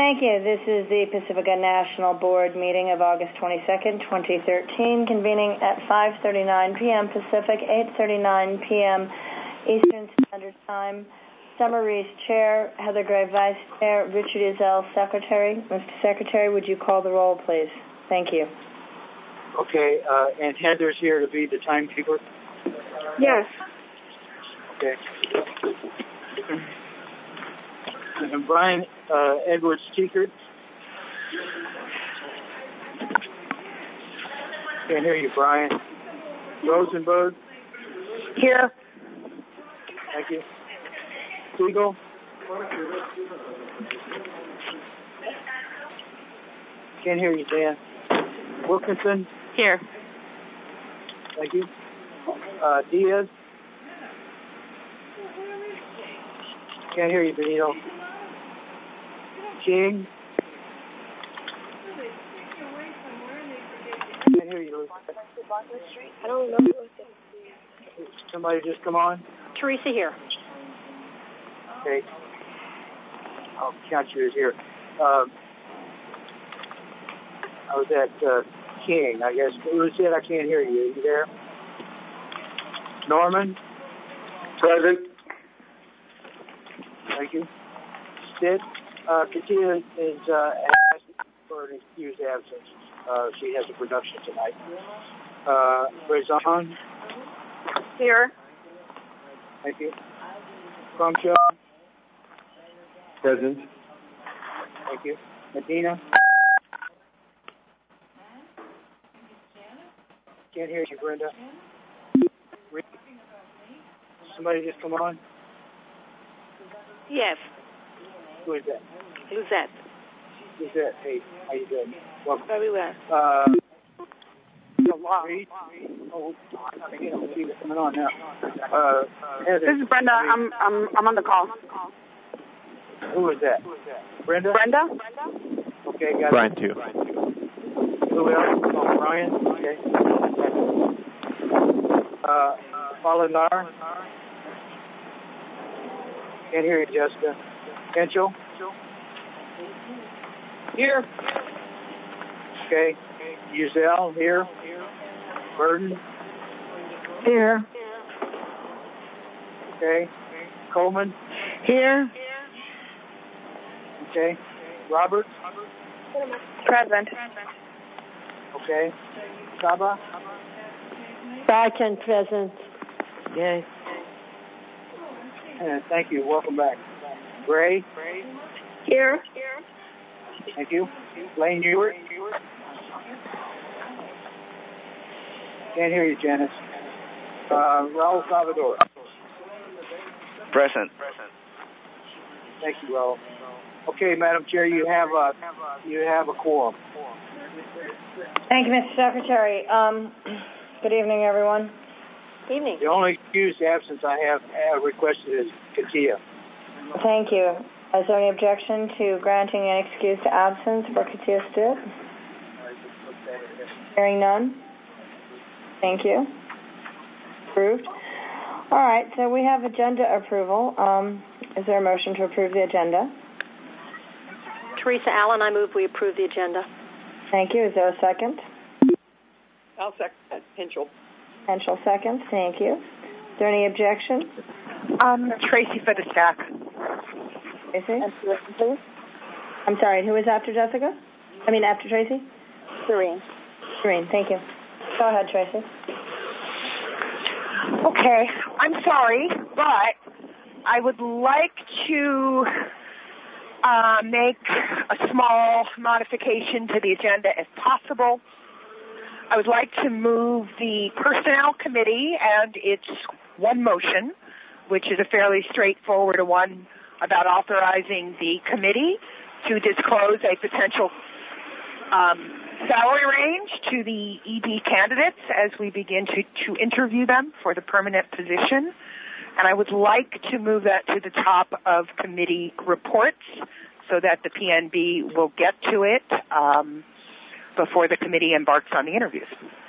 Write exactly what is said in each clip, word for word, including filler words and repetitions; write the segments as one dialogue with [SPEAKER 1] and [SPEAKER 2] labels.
[SPEAKER 1] Thank you. This is the Pacifica National Board meeting of August twenty-second, twenty thirteen, convening at five thirty-nine p.m. Pacific, eight thirty-nine p.m. Eastern Standard Time. Summer Reese, Chair. Heather Gray, Vice Chair. Richard Ezell, Secretary. Mister Secretary, would you call the roll, please? Thank you.
[SPEAKER 2] Okay, uh, and Heather's here to be the timekeeper?
[SPEAKER 3] Yes.
[SPEAKER 2] Okay. And Brian uh, Edwards Teekert. Can't hear you, Brian. Rosenberg.
[SPEAKER 3] Here.
[SPEAKER 2] Thank you. Siegel. Can't hear you, Dan. Wilkinson.
[SPEAKER 3] Here.
[SPEAKER 2] Thank you. Uh, Diaz. Can't hear you, Benito. King. Can't hear you.
[SPEAKER 3] I don't know.
[SPEAKER 2] Somebody just come on.
[SPEAKER 3] Teresa here.
[SPEAKER 2] Okay. I'll count you as here. Um, I was at uh, King, I guess. Who said I can't hear you? Are you there? Norman?
[SPEAKER 4] Present.
[SPEAKER 2] Thank you. Sid? Uh, Katia is uh, asking for an excused absence. Uh, she has a production tonight. Uh, Rezan?
[SPEAKER 3] Here.
[SPEAKER 2] Thank you. Crumshaw?
[SPEAKER 4] Present.
[SPEAKER 2] Thank you. Medina? Can't hear you, Brenda. Rick? Somebody just come on?
[SPEAKER 3] Yes.
[SPEAKER 2] Who is that?
[SPEAKER 3] Luzette.
[SPEAKER 2] Who's that? Hey, how you doing? Welcome.
[SPEAKER 3] Very well.
[SPEAKER 2] Uh, Reed? Oh, I can't see what's coming on now. Uh, Heather.
[SPEAKER 3] This is Brenda. I'm I'm I'm on the call.
[SPEAKER 2] Who is that? Brenda?
[SPEAKER 3] Brenda?
[SPEAKER 2] Okay, got
[SPEAKER 4] Brian,
[SPEAKER 2] it.
[SPEAKER 4] too.
[SPEAKER 2] Who else? Oh, Brian? Okay. Uh, Polinar? Can't hear you, Jessica. Kenchel?
[SPEAKER 3] Here.
[SPEAKER 2] Okay. Uzell, here. Burden?
[SPEAKER 3] Here.
[SPEAKER 2] Okay. Coleman?
[SPEAKER 3] Here.
[SPEAKER 2] Okay. Robert?
[SPEAKER 3] Present.
[SPEAKER 2] Okay. Saba?
[SPEAKER 1] Back and present.
[SPEAKER 2] Yay. Uh, thank you. Welcome back. Gray?
[SPEAKER 3] Here.
[SPEAKER 2] Thank you. Lane Ewart? Can't hear you, Janice. Uh, Raul Salvador?
[SPEAKER 4] Present.
[SPEAKER 2] Thank you, Raul. Okay, Madam Chair, you have a you have a quorum.
[SPEAKER 1] Thank you, Mister Secretary. Um, good evening, everyone.
[SPEAKER 3] Evening.
[SPEAKER 2] The only excused absence I have uh, requested is Katia.
[SPEAKER 1] Thank you. Is there any objection to granting an excused absence for Katia Stitt? Hearing none. Thank you. Approved. All right, so we have agenda approval. Um, is there a motion to approve the agenda?
[SPEAKER 3] Teresa Allen, I move we approve the agenda.
[SPEAKER 1] Thank you. Is there a second?
[SPEAKER 3] I'll second that. Henschel.
[SPEAKER 1] Henschel seconds. Thank you. Is there any objection?
[SPEAKER 3] Um, Tracy for the stack.
[SPEAKER 1] Tracy? Please. I'm sorry, who is after Jessica? I mean, after Tracy?
[SPEAKER 3] Serene.
[SPEAKER 1] Serene, thank you. Go ahead, Tracy.
[SPEAKER 5] Okay, I'm sorry, but I would like to uh, make a small modification to the agenda if possible. I would like to move the Personnel Committee and its one motion, which is a fairly straightforward one about authorizing the committee to disclose a potential um, salary range to the E D candidates as we begin to, to interview them for the permanent position. And I would like to move that to the top of committee reports so that the P N B will get to it um, before the committee embarks on the interviews.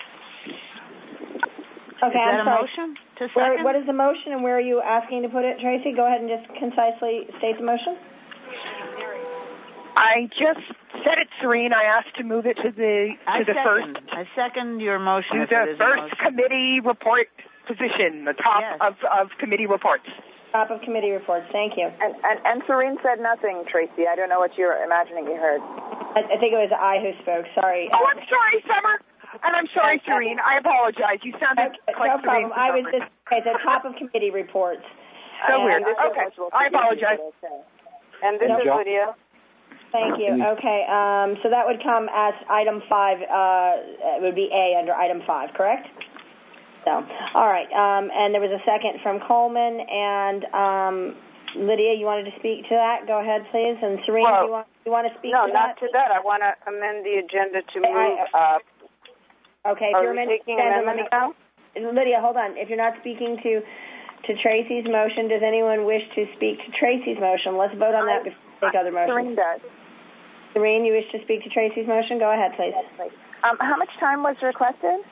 [SPEAKER 1] Okay,
[SPEAKER 3] is that
[SPEAKER 1] I'm
[SPEAKER 3] a
[SPEAKER 1] sorry.
[SPEAKER 3] motion to
[SPEAKER 1] Where,
[SPEAKER 3] second?
[SPEAKER 1] what is the motion and where are you asking to put it, Tracy? Go ahead and just concisely state the motion.
[SPEAKER 5] I I just said it, Serene. I asked to move it to the to
[SPEAKER 6] I
[SPEAKER 5] the
[SPEAKER 6] second.
[SPEAKER 5] first
[SPEAKER 6] I second your motion.
[SPEAKER 5] to the first committee report position, the top
[SPEAKER 6] yes.
[SPEAKER 5] of, of committee reports.
[SPEAKER 1] Top of committee reports. Thank you.
[SPEAKER 7] And, and and Serene said nothing, Tracy. I don't know what you're imagining you heard.
[SPEAKER 1] I, I think it was I who spoke. Sorry.
[SPEAKER 5] Oh, I'm sorry, Summer. And I'm sorry, Serene. I apologize. You sounded
[SPEAKER 1] okay,
[SPEAKER 5] like
[SPEAKER 1] no
[SPEAKER 5] Serene.
[SPEAKER 1] problem. I was just okay, the top of committee reports.
[SPEAKER 5] So
[SPEAKER 1] and
[SPEAKER 5] weird. Okay. I apologize.
[SPEAKER 7] And this
[SPEAKER 1] no
[SPEAKER 7] is Lydia.
[SPEAKER 1] Thank you. Okay. Um, so that would come as item five. Uh, it would be A under item five, correct? So, all right. Um, and there was a second from Coleman. And um, Lydia, you wanted to speak to that? Go ahead, please. And Serene,
[SPEAKER 7] well,
[SPEAKER 1] do you want, you want to speak
[SPEAKER 7] no,
[SPEAKER 1] to
[SPEAKER 7] that? No,
[SPEAKER 1] that?
[SPEAKER 7] not to that. I want to amend the agenda to
[SPEAKER 1] I,
[SPEAKER 7] move
[SPEAKER 1] I,
[SPEAKER 7] up.
[SPEAKER 1] Okay. If
[SPEAKER 7] Are
[SPEAKER 1] you're
[SPEAKER 7] we taking
[SPEAKER 1] agenda,
[SPEAKER 7] amendments now?
[SPEAKER 1] Lydia, hold on. If you're not speaking to, to Tracy's motion, does anyone wish to speak to Tracy's motion? Let's vote on that before we take other motions.
[SPEAKER 7] Serene does.
[SPEAKER 1] Serene, you wish to speak to Tracy's motion? Go ahead, please.
[SPEAKER 7] Yes, please. Um, how much time was requested?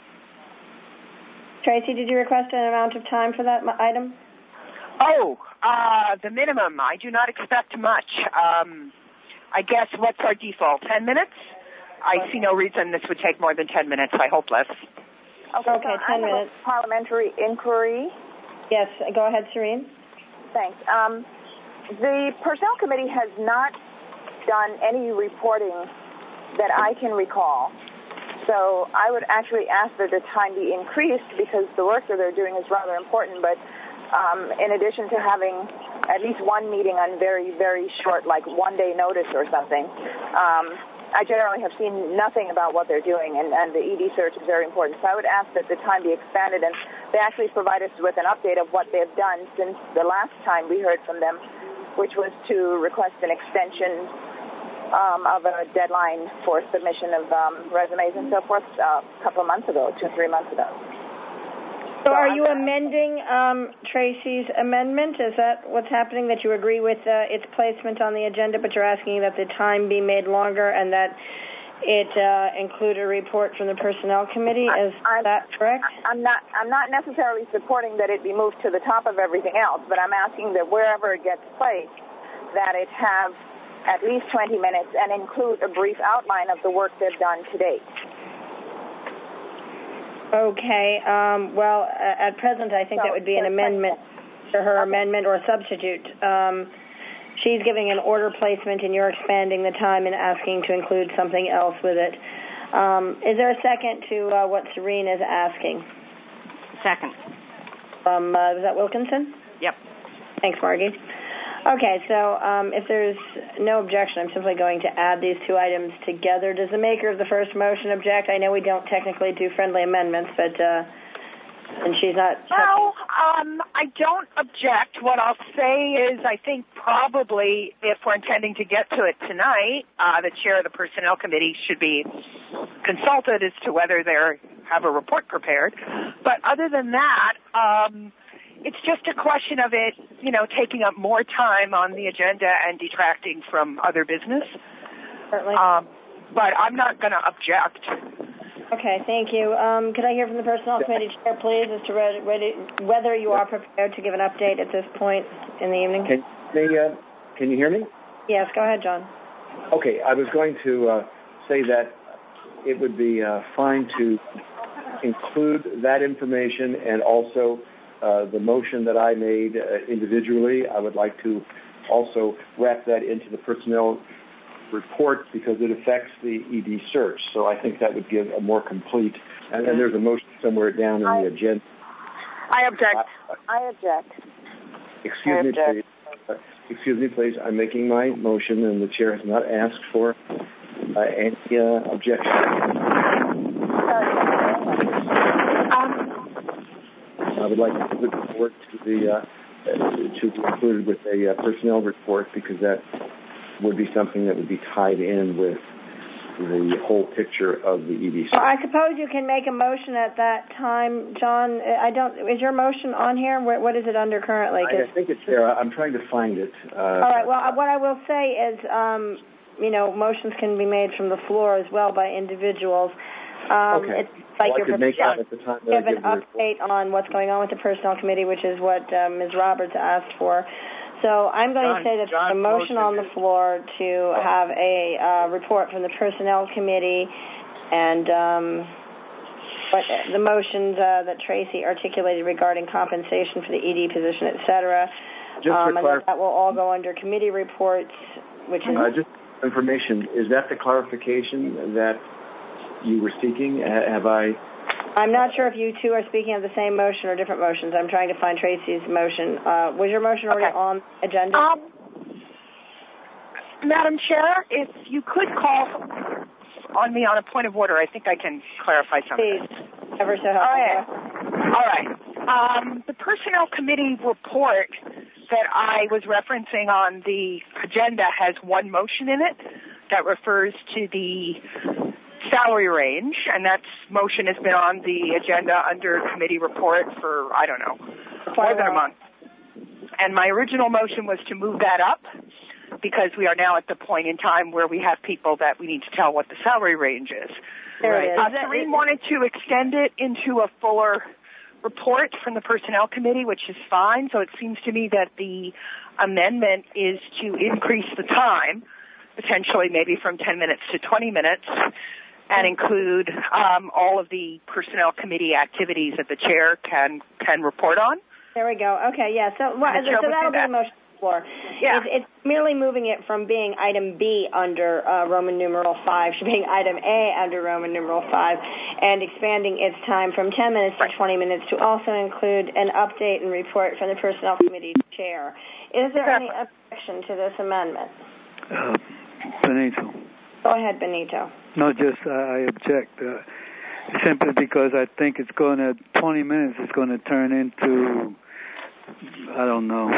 [SPEAKER 1] Tracy, did you request an amount of time for that item?
[SPEAKER 5] Oh, uh, the minimum. I do not expect much. Um, I guess what's our default? Ten minutes? I see no reason this would take more than ten minutes. I hope less.
[SPEAKER 7] Okay,
[SPEAKER 1] okay
[SPEAKER 7] so
[SPEAKER 1] ten
[SPEAKER 7] I have
[SPEAKER 1] minutes.
[SPEAKER 7] A parliamentary inquiry.
[SPEAKER 1] Yes, go ahead, Serene.
[SPEAKER 7] Thanks. Um, the Personnel Committee has not done any reporting that I can recall. So I would actually ask that the time be increased because the work that they're doing is rather important. But um, in addition to having at least one meeting on very, very short, like one-day notice or something, um, I generally have seen nothing about what they're doing, and, and the E D search is very important. So I would ask that the time be expanded, and they actually provide us with an update of what they've done since the last time we heard from them, which was to request an extension um, of a deadline for submission of um, resumes and so forth uh, a couple of months ago, two or three months ago.
[SPEAKER 1] So are you amending um, Tracy's amendment? Is that what's happening, that you agree with uh, its placement on the agenda, but you're asking that the time be made longer and that it uh, include a report from the Personnel Committee? Is
[SPEAKER 7] I'm,
[SPEAKER 1] that correct?
[SPEAKER 7] I'm not, I'm not necessarily supporting that it be moved to the top of everything else, but I'm asking that wherever it gets placed, that it have at least twenty minutes and include a brief outline of the work they've done to date.
[SPEAKER 1] Okay. Um, well, uh, at present, I think
[SPEAKER 7] so,
[SPEAKER 1] that would be
[SPEAKER 7] so
[SPEAKER 1] an amendment to her okay. amendment or a substitute. Um, she's giving an order placement, and you're expanding the time and asking to include something else with it. Um, is there a second to uh, what Serene is asking?
[SPEAKER 6] Second.
[SPEAKER 1] Um, uh, was that Wilkinson?
[SPEAKER 6] Yep.
[SPEAKER 1] Thanks, Margie. Okay, so um, if there's no objection, I'm simply going to add these two items together. Does the maker of the first motion object? I know we don't technically do friendly amendments, but uh, and she's not.
[SPEAKER 5] Well, um, I don't object. What I'll say is I think probably if we're intending to get to it tonight, uh, the chair of the Personnel Committee should be consulted as to whether they have a report prepared. But other than that, um, it's just a question of it, you know, taking up more time on the agenda and detracting from other business.
[SPEAKER 1] Certainly.
[SPEAKER 5] Um, but I'm not going to object.
[SPEAKER 1] Okay, thank you. Um, could I hear from the Personnel Committee Chair, please, as to re- re- whether you are prepared to give an update at this point in the evening?
[SPEAKER 4] Can, they, uh, can you hear me?
[SPEAKER 1] Yes, go ahead, John.
[SPEAKER 4] Okay, I was going to uh, say that it would be uh, fine to include that information and also Uh, the motion that I made uh, individually. I would like to also wrap that into the personnel report because it affects the E D search. So I think that would give a more complete, and then there's a motion somewhere down in
[SPEAKER 7] I,
[SPEAKER 4] the agenda.
[SPEAKER 7] I object. Uh, I object.
[SPEAKER 4] Excuse
[SPEAKER 7] I
[SPEAKER 4] me,
[SPEAKER 7] object.
[SPEAKER 4] please. Uh, excuse me, please. I'm making my motion, and the chair has not asked for uh, any uh, objection.
[SPEAKER 7] Um,
[SPEAKER 4] I would like to look forward to the uh, to be included with a uh, personnel report because that would be something that would be tied in with the whole picture of the E D C.
[SPEAKER 1] Well, I suppose you can make a motion at that time, John. I don't. Is your motion on here? What, what is it under currently?
[SPEAKER 4] I, I think it's there. I'm trying to find it. Uh,
[SPEAKER 1] all right. Well, what I will say is, um, you know, motions can be made from the floor as well by individuals. Um,
[SPEAKER 4] okay.
[SPEAKER 1] It's like
[SPEAKER 4] well,
[SPEAKER 1] you're
[SPEAKER 4] prepared to give
[SPEAKER 1] an update on what's going on with the Personnel Committee, which is what um, Miz Roberts asked for. So I'm going
[SPEAKER 2] John,
[SPEAKER 1] to say that
[SPEAKER 2] John
[SPEAKER 1] there's a motion on the floor to have a uh, report from the Personnel Committee, and um, but the motions uh, that Tracy articulated regarding compensation for the E D position, et cetera,
[SPEAKER 4] Just
[SPEAKER 1] um,
[SPEAKER 4] for
[SPEAKER 1] and
[SPEAKER 4] clar-
[SPEAKER 1] that, that will all go under committee reports, which is...
[SPEAKER 4] Uh, just information, is that the clarification that you were seeking? Ha- have I...
[SPEAKER 1] I'm not sure if you two are speaking of the same motion or different motions. I'm trying to find Tracy's motion. Uh, was your motion already
[SPEAKER 5] Okay.
[SPEAKER 1] on the agenda?
[SPEAKER 5] Um, Madam Chair, if you could call on me on a point of order, I think I can clarify something.
[SPEAKER 1] Please, ever so helpful.
[SPEAKER 5] All right. All right. Um, the Personnel Committee report that I was referencing on the agenda has one motion in it that refers to the salary range, and that motion has been on the agenda under committee report for, I don't know, more than a month. And my original motion was to move that up because we are now at the point in time where we have people that we need to tell what the salary range is.
[SPEAKER 1] There it is.
[SPEAKER 5] Uh, Serene wanted to extend it into a fuller report from the Personnel Committee, which is fine. So it seems to me that the amendment is to increase the time, potentially maybe from ten minutes to twenty minutes, and include um, all of the Personnel Committee activities that the chair can can report on.
[SPEAKER 1] There we go. Okay, yeah. So, well, so that'll be the motion on the floor.
[SPEAKER 5] Yeah.
[SPEAKER 1] It's, it's merely moving it from being item B under uh, Roman numeral five to being item A under Roman numeral five, and expanding its time from ten minutes to twenty minutes to also include an update and report from the Personnel Committee chair. Is there any objection to this amendment?
[SPEAKER 8] Uh, Benito.
[SPEAKER 1] Go ahead, Benito.
[SPEAKER 8] No, just uh, I object uh, simply because I think it's going to, twenty minutes is going to turn into, I don't know.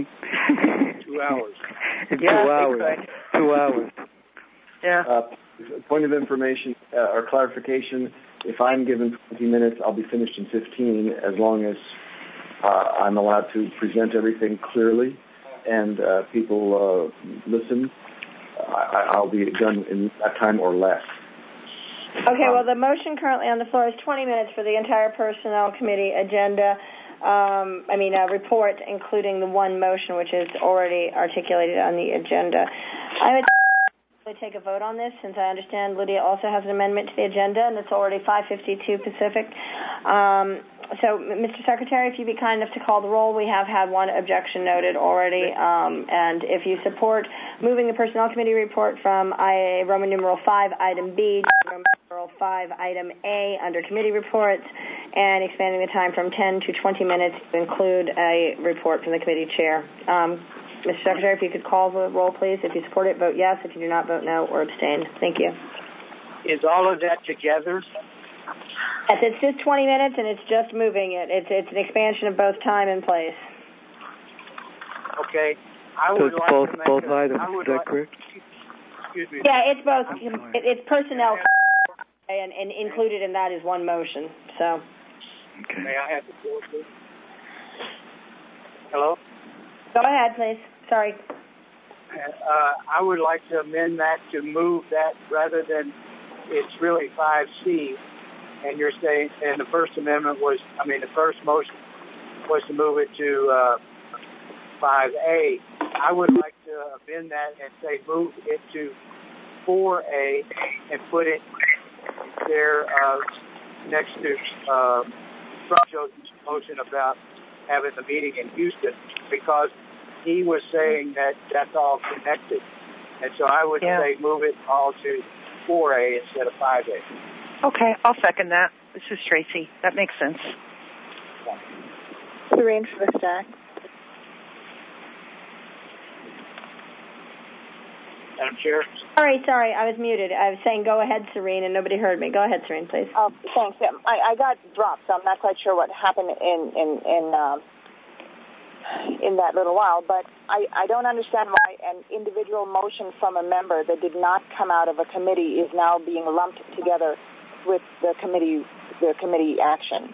[SPEAKER 2] Two hours.
[SPEAKER 8] Two
[SPEAKER 5] Yeah,
[SPEAKER 8] hours. Two hours.
[SPEAKER 5] Yeah.
[SPEAKER 4] Uh, point of information uh, or clarification, if I'm given twenty minutes, I'll be finished in fifteen as long as uh, I'm allowed to present everything clearly and uh, people uh, listen. I, I'll be done in that time or less.
[SPEAKER 1] Okay, well, the motion currently on the floor is twenty minutes for the entire Personnel Committee agenda, um, I mean, uh, report, including the one motion, which is already articulated on the agenda. I would take a vote on this, since I understand Lydia also has an amendment to the agenda, and it's already five fifty-two Pacific. Um, so, Mister Secretary, if you'd be kind enough to call the roll, we have had one objection noted already, um, and if you support moving the Personnel Committee report from I A Roman numeral five, item B, to Roman numeral five, item A, under committee reports, and expanding the time from ten to twenty minutes to include a report from the committee chair. Um, Mister Secretary, if you could call the roll, please. If you support it, vote yes. If you do not, vote no or abstain. Thank you.
[SPEAKER 2] Is all of that together?
[SPEAKER 1] Yes, it's just twenty minutes, and it's just moving it. It's it's an expansion of both time and place.
[SPEAKER 2] Okay. I
[SPEAKER 8] So
[SPEAKER 2] would
[SPEAKER 8] it's
[SPEAKER 2] like
[SPEAKER 8] both,
[SPEAKER 2] to make
[SPEAKER 8] both
[SPEAKER 2] a,
[SPEAKER 8] items,
[SPEAKER 2] I
[SPEAKER 8] is
[SPEAKER 2] would
[SPEAKER 8] that
[SPEAKER 2] like,
[SPEAKER 8] correct?
[SPEAKER 2] Excuse me.
[SPEAKER 1] Yeah, it's both.
[SPEAKER 8] I'm sorry.
[SPEAKER 1] It, it's personnel, and, and included in that is one motion. So.
[SPEAKER 8] Okay.
[SPEAKER 2] May I have the floor, please? Hello?
[SPEAKER 1] Go ahead, please. Sorry.
[SPEAKER 2] Uh, I would like to amend that to move that rather than it's really five C, and you're saying, and the first amendment was, I mean, the first motion was to move it to uh, five A. I would like to amend that and say move it to four A and put it there uh, next to uh, Joe's motion about having the meeting in Houston, because he was saying that that's all connected. And so I would
[SPEAKER 5] Yeah.
[SPEAKER 2] say move it all to four A instead of five A.
[SPEAKER 5] Okay, I'll second that. This is Tracy. That makes sense.
[SPEAKER 7] Serene for the stack.
[SPEAKER 2] Madam Chair?
[SPEAKER 1] Sorry, sorry. I was muted. I was saying go ahead, Serene, and nobody heard me. Go ahead, Serene, please.
[SPEAKER 7] Oh, thanks. Yeah, I, I got dropped, so I'm not quite sure what happened in in in, um, in that little while. But I, I don't understand why an individual motion from a member that did not come out of a committee is now being lumped together with the committee the committee action.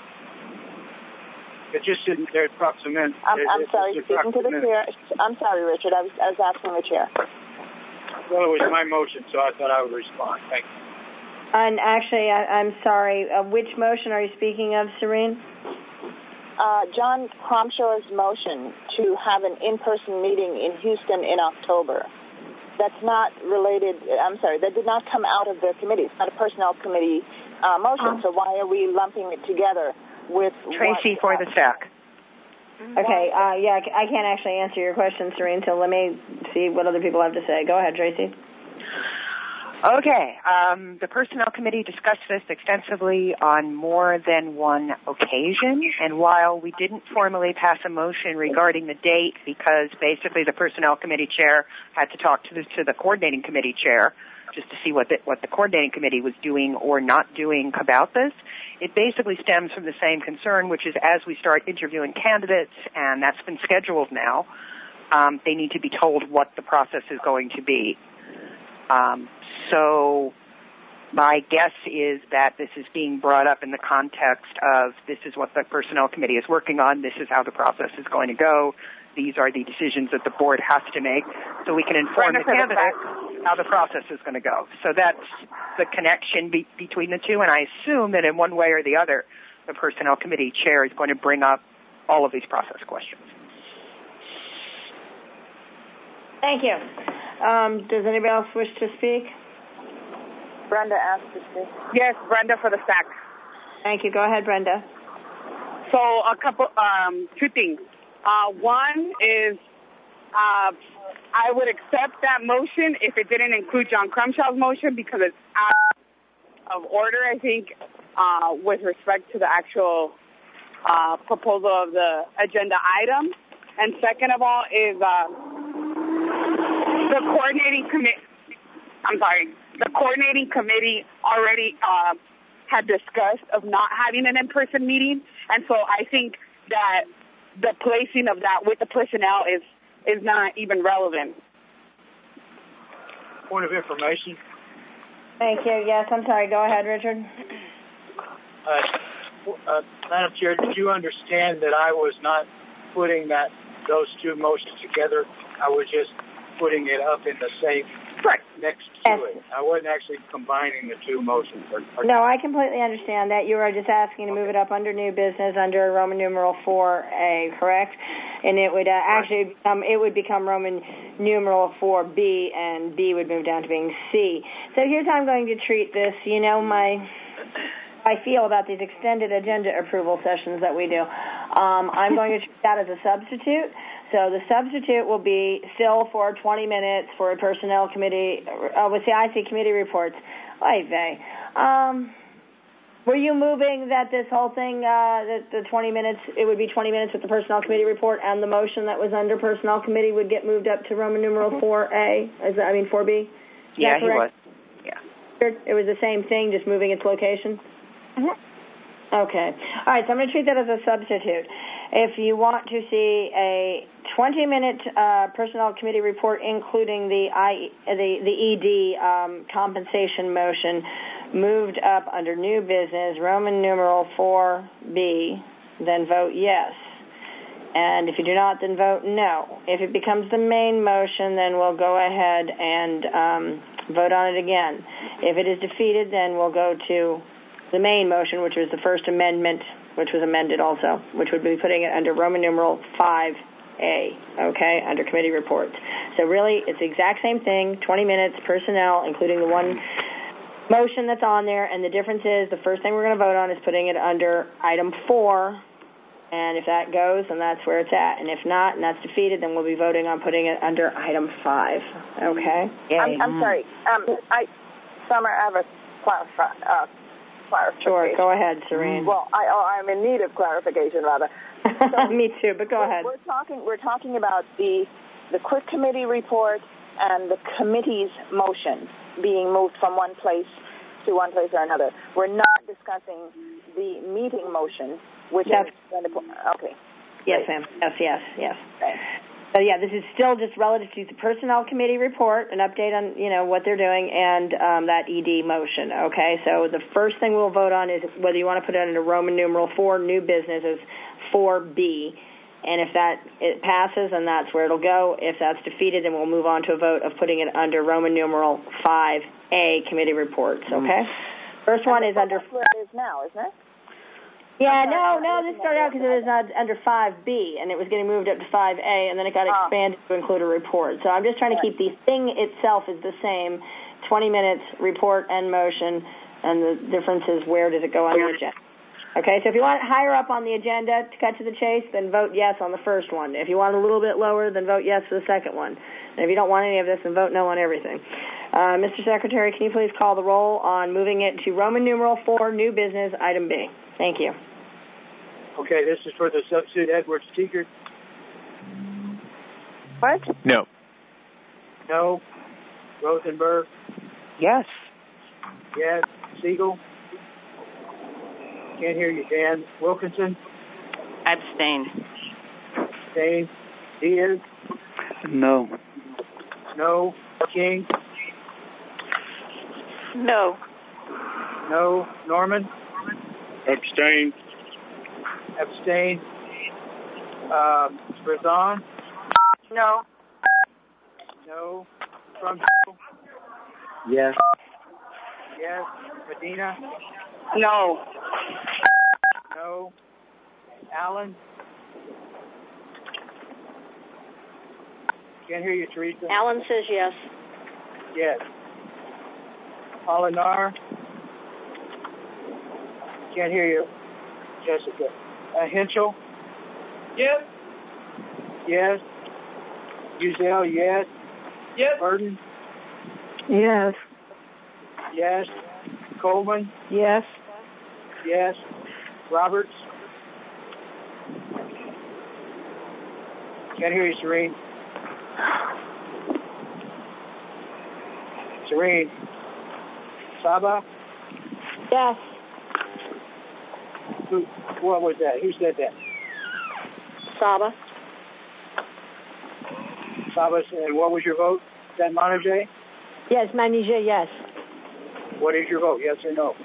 [SPEAKER 2] It just didn't, there's proximate.
[SPEAKER 7] I'm, I'm sorry, speaking to the chair. I'm sorry, Richard. I was I was asking the chair.
[SPEAKER 2] Well, it was my motion, so I thought I would respond. Thank you.
[SPEAKER 1] And actually, I, I'm sorry. Uh, which motion are you speaking of, Serene?
[SPEAKER 7] uh, John Cromshaw's motion to have an in-person meeting in Houston in October. That's not related, I'm sorry, that did not come out of the committee. It's not a personnel committee uh, motion, so why are we lumping it together with
[SPEAKER 5] Tracy
[SPEAKER 7] what,
[SPEAKER 5] for the S A C.
[SPEAKER 1] Okay, uh, yeah, I can't actually answer your question, Serene, so let me see what other people have to say. Go ahead, Tracy.
[SPEAKER 5] Okay, um, the Personnel Committee discussed this extensively on more than one occasion, and while we didn't formally pass a motion regarding the date because basically the Personnel Committee chair had to talk to the, to the Coordinating Committee chair just to see what the, what the Coordinating Committee was doing or not doing about this, it basically stems from the same concern, which is as we start interviewing candidates, and that's been scheduled now, um, they need to be told what the process is going to be. Um, So my guess is that this is being brought up in the context of this is what the Personnel Committee is working on, this is how the process is going to go, these are the decisions that the board has to make, so we can inform the candidate how the process is going to go. So that's the connection be- between the two, and I assume that in one way or the other, the Personnel Committee chair is going to bring up all of these process questions.
[SPEAKER 1] Thank you. Um, does anybody else wish to speak?
[SPEAKER 7] Brenda asked to speak.
[SPEAKER 9] Yes, Brenda for the S A C.
[SPEAKER 1] Thank you. Go ahead, Brenda.
[SPEAKER 9] So a couple, um, two things. Uh, one is uh, I would accept that motion if it didn't include John Crumshaw's motion because it's out of order, I think, uh, with respect to the actual uh, proposal of the agenda item. And second of all is uh, the coordinating committee, I'm sorry, the coordinating committee already uh, had discussed of not having an in-person meeting. And so I think that the placing of that with the personnel is, is not even relevant.
[SPEAKER 2] Point of information.
[SPEAKER 1] Thank you. Yes, I'm sorry. Go ahead, Richard.
[SPEAKER 2] Uh, uh, Madam Chair, did you understand that I was not putting that those two motions together? I was just putting it up in the same
[SPEAKER 1] right.
[SPEAKER 2] next to yes. it. I wasn't actually combining the two motions. Or, or
[SPEAKER 1] no, I completely understand that. You were just asking to move it up under new business under Roman numeral four A, correct? And it would uh, actually become, it would become Roman numeral four B, and B would move down to being C. So here's how I'm going to treat this. You know, my I feel about these extended agenda approval sessions that we do. Um, I'm going to treat that as a substitute. So the substitute will be still for twenty minutes for a personnel committee. Uh, with the I C committee reports. Oy vey. Um, were you moving that this whole thing, uh, that the twenty minutes, it would be twenty minutes with the personnel committee report, and the motion that was under personnel committee would get moved up to Roman numeral four A? Is that, I mean four B? Is
[SPEAKER 5] yeah, he was. Yeah.
[SPEAKER 1] It was the same thing, just moving its location?
[SPEAKER 5] Mm-hmm.
[SPEAKER 1] Okay. All right, so I'm going to treat that as a substitute. If you want to see a twenty-minute uh, personnel committee report, including the I, the, the E D um, compensation motion, moved up under new business, Roman numeral four B, then vote yes. And if you do not, then vote no. If it becomes the main motion, then we'll go ahead and um, vote on it again. If it is defeated, then we'll go to the main motion, which was the First Amendment, which was amended also, which would be putting it under Roman numeral five A, okay, under committee reports. So really, it's the exact same thing, twenty minutes, personnel, including the one motion that's on there, and the difference is the first thing we're going to vote on is putting it under item four, and if that goes, then that's where it's at. And if not, and that's defeated, then we'll be voting on putting it under item five, okay?
[SPEAKER 7] I'm, I'm sorry. Um, I, Summer, I have a clarify, uh, clarification.
[SPEAKER 1] Sure, go ahead, Serene.
[SPEAKER 7] Well, I, oh, I'm in need of clarification, rather.
[SPEAKER 1] So, me too, but go
[SPEAKER 7] we're,
[SPEAKER 1] ahead.
[SPEAKER 7] We're talking, we're talking about the, the quick committee report and the committee's motion being moved from one place to one place or another. We're not discussing the meeting motion, which
[SPEAKER 1] That's,
[SPEAKER 7] is going to put, okay.
[SPEAKER 1] Yes, ma'am. Yes, yes, yes. Okay. So, yeah, this is still just relative to the Personnel Committee report, an update on, you know, what they're doing, and um, that E D motion, okay? So the first thing we'll vote on is whether you want to put it under Roman numeral four, new business, is four B. And if that it passes, then that's where it'll go. If that's defeated, then we'll move on to a vote of putting it under Roman numeral five A, committee reports, okay? First one is under...
[SPEAKER 7] That's where it is now, isn't it?
[SPEAKER 1] Yeah, no, no, this started out because it was uh, under five B, and it was getting moved up to five A, and then it got
[SPEAKER 7] Oh.
[SPEAKER 1] expanded to include a report. So I'm just trying to keep the thing itself is the same, twenty minutes, report and motion, and the difference is where does it go on the agenda. Okay, so if you want it higher up on the agenda to cut to the chase, then vote yes on the first one. If you want it a little bit lower, then vote yes for the second one. And if you don't want any of this, then vote no on everything. Uh, Mister Secretary, can you please call the roll on moving it to Roman numeral four, new business, item B? Thank you.
[SPEAKER 2] Okay, this is for the substitute Edwards Seeger.
[SPEAKER 5] What?
[SPEAKER 10] No.
[SPEAKER 2] No. Rosenberg?
[SPEAKER 5] Yes.
[SPEAKER 2] Yes. Siegel? Can't hear you, Dan. Wilkinson?
[SPEAKER 6] Abstain.
[SPEAKER 2] Dane? Diaz?
[SPEAKER 8] No.
[SPEAKER 2] No. King?
[SPEAKER 3] No.
[SPEAKER 2] No. Norman?
[SPEAKER 10] Abstain.
[SPEAKER 2] Abstain. Um, Brazon?
[SPEAKER 7] No.
[SPEAKER 2] No. Trump?
[SPEAKER 4] Yes.
[SPEAKER 2] Yes. Medina?
[SPEAKER 5] No.
[SPEAKER 2] No. Allen? Can't hear you, Teresa.
[SPEAKER 3] Alan says yes.
[SPEAKER 2] Yes. Polinar? Can't hear you, Jessica. Uh, Henschel?
[SPEAKER 11] Yes.
[SPEAKER 2] Yes. Uzel, yes.
[SPEAKER 11] Yes.
[SPEAKER 2] Burton?
[SPEAKER 1] Yes.
[SPEAKER 2] Yes. Coleman?
[SPEAKER 1] Yes.
[SPEAKER 2] Yes. Roberts? Can't hear you, Serene. Serene. Saba?
[SPEAKER 1] Yes.
[SPEAKER 2] Who, what was that? Who said that?
[SPEAKER 3] Saba.
[SPEAKER 2] Saba said, what was your vote? Is that Montague?
[SPEAKER 1] Yes, Manager, yes.
[SPEAKER 2] What is your vote, yes or no?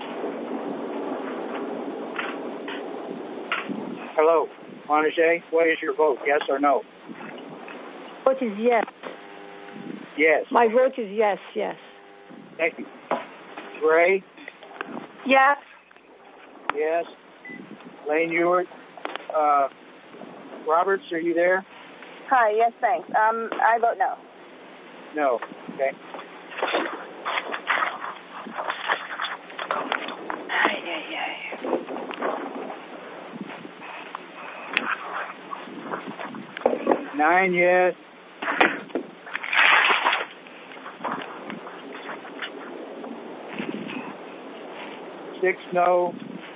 [SPEAKER 2] Hello, Montague, what is your vote, yes or no?
[SPEAKER 1] Vote is yes.
[SPEAKER 2] Yes.
[SPEAKER 1] My vote is yes, yes.
[SPEAKER 2] Thank you. Gray?
[SPEAKER 7] Yes.
[SPEAKER 2] Yes. Lane Ewart? Uh, Roberts, are you there?
[SPEAKER 7] Hi, yes, thanks. Um, I vote no.
[SPEAKER 2] No. Okay. Nine yes. Six no.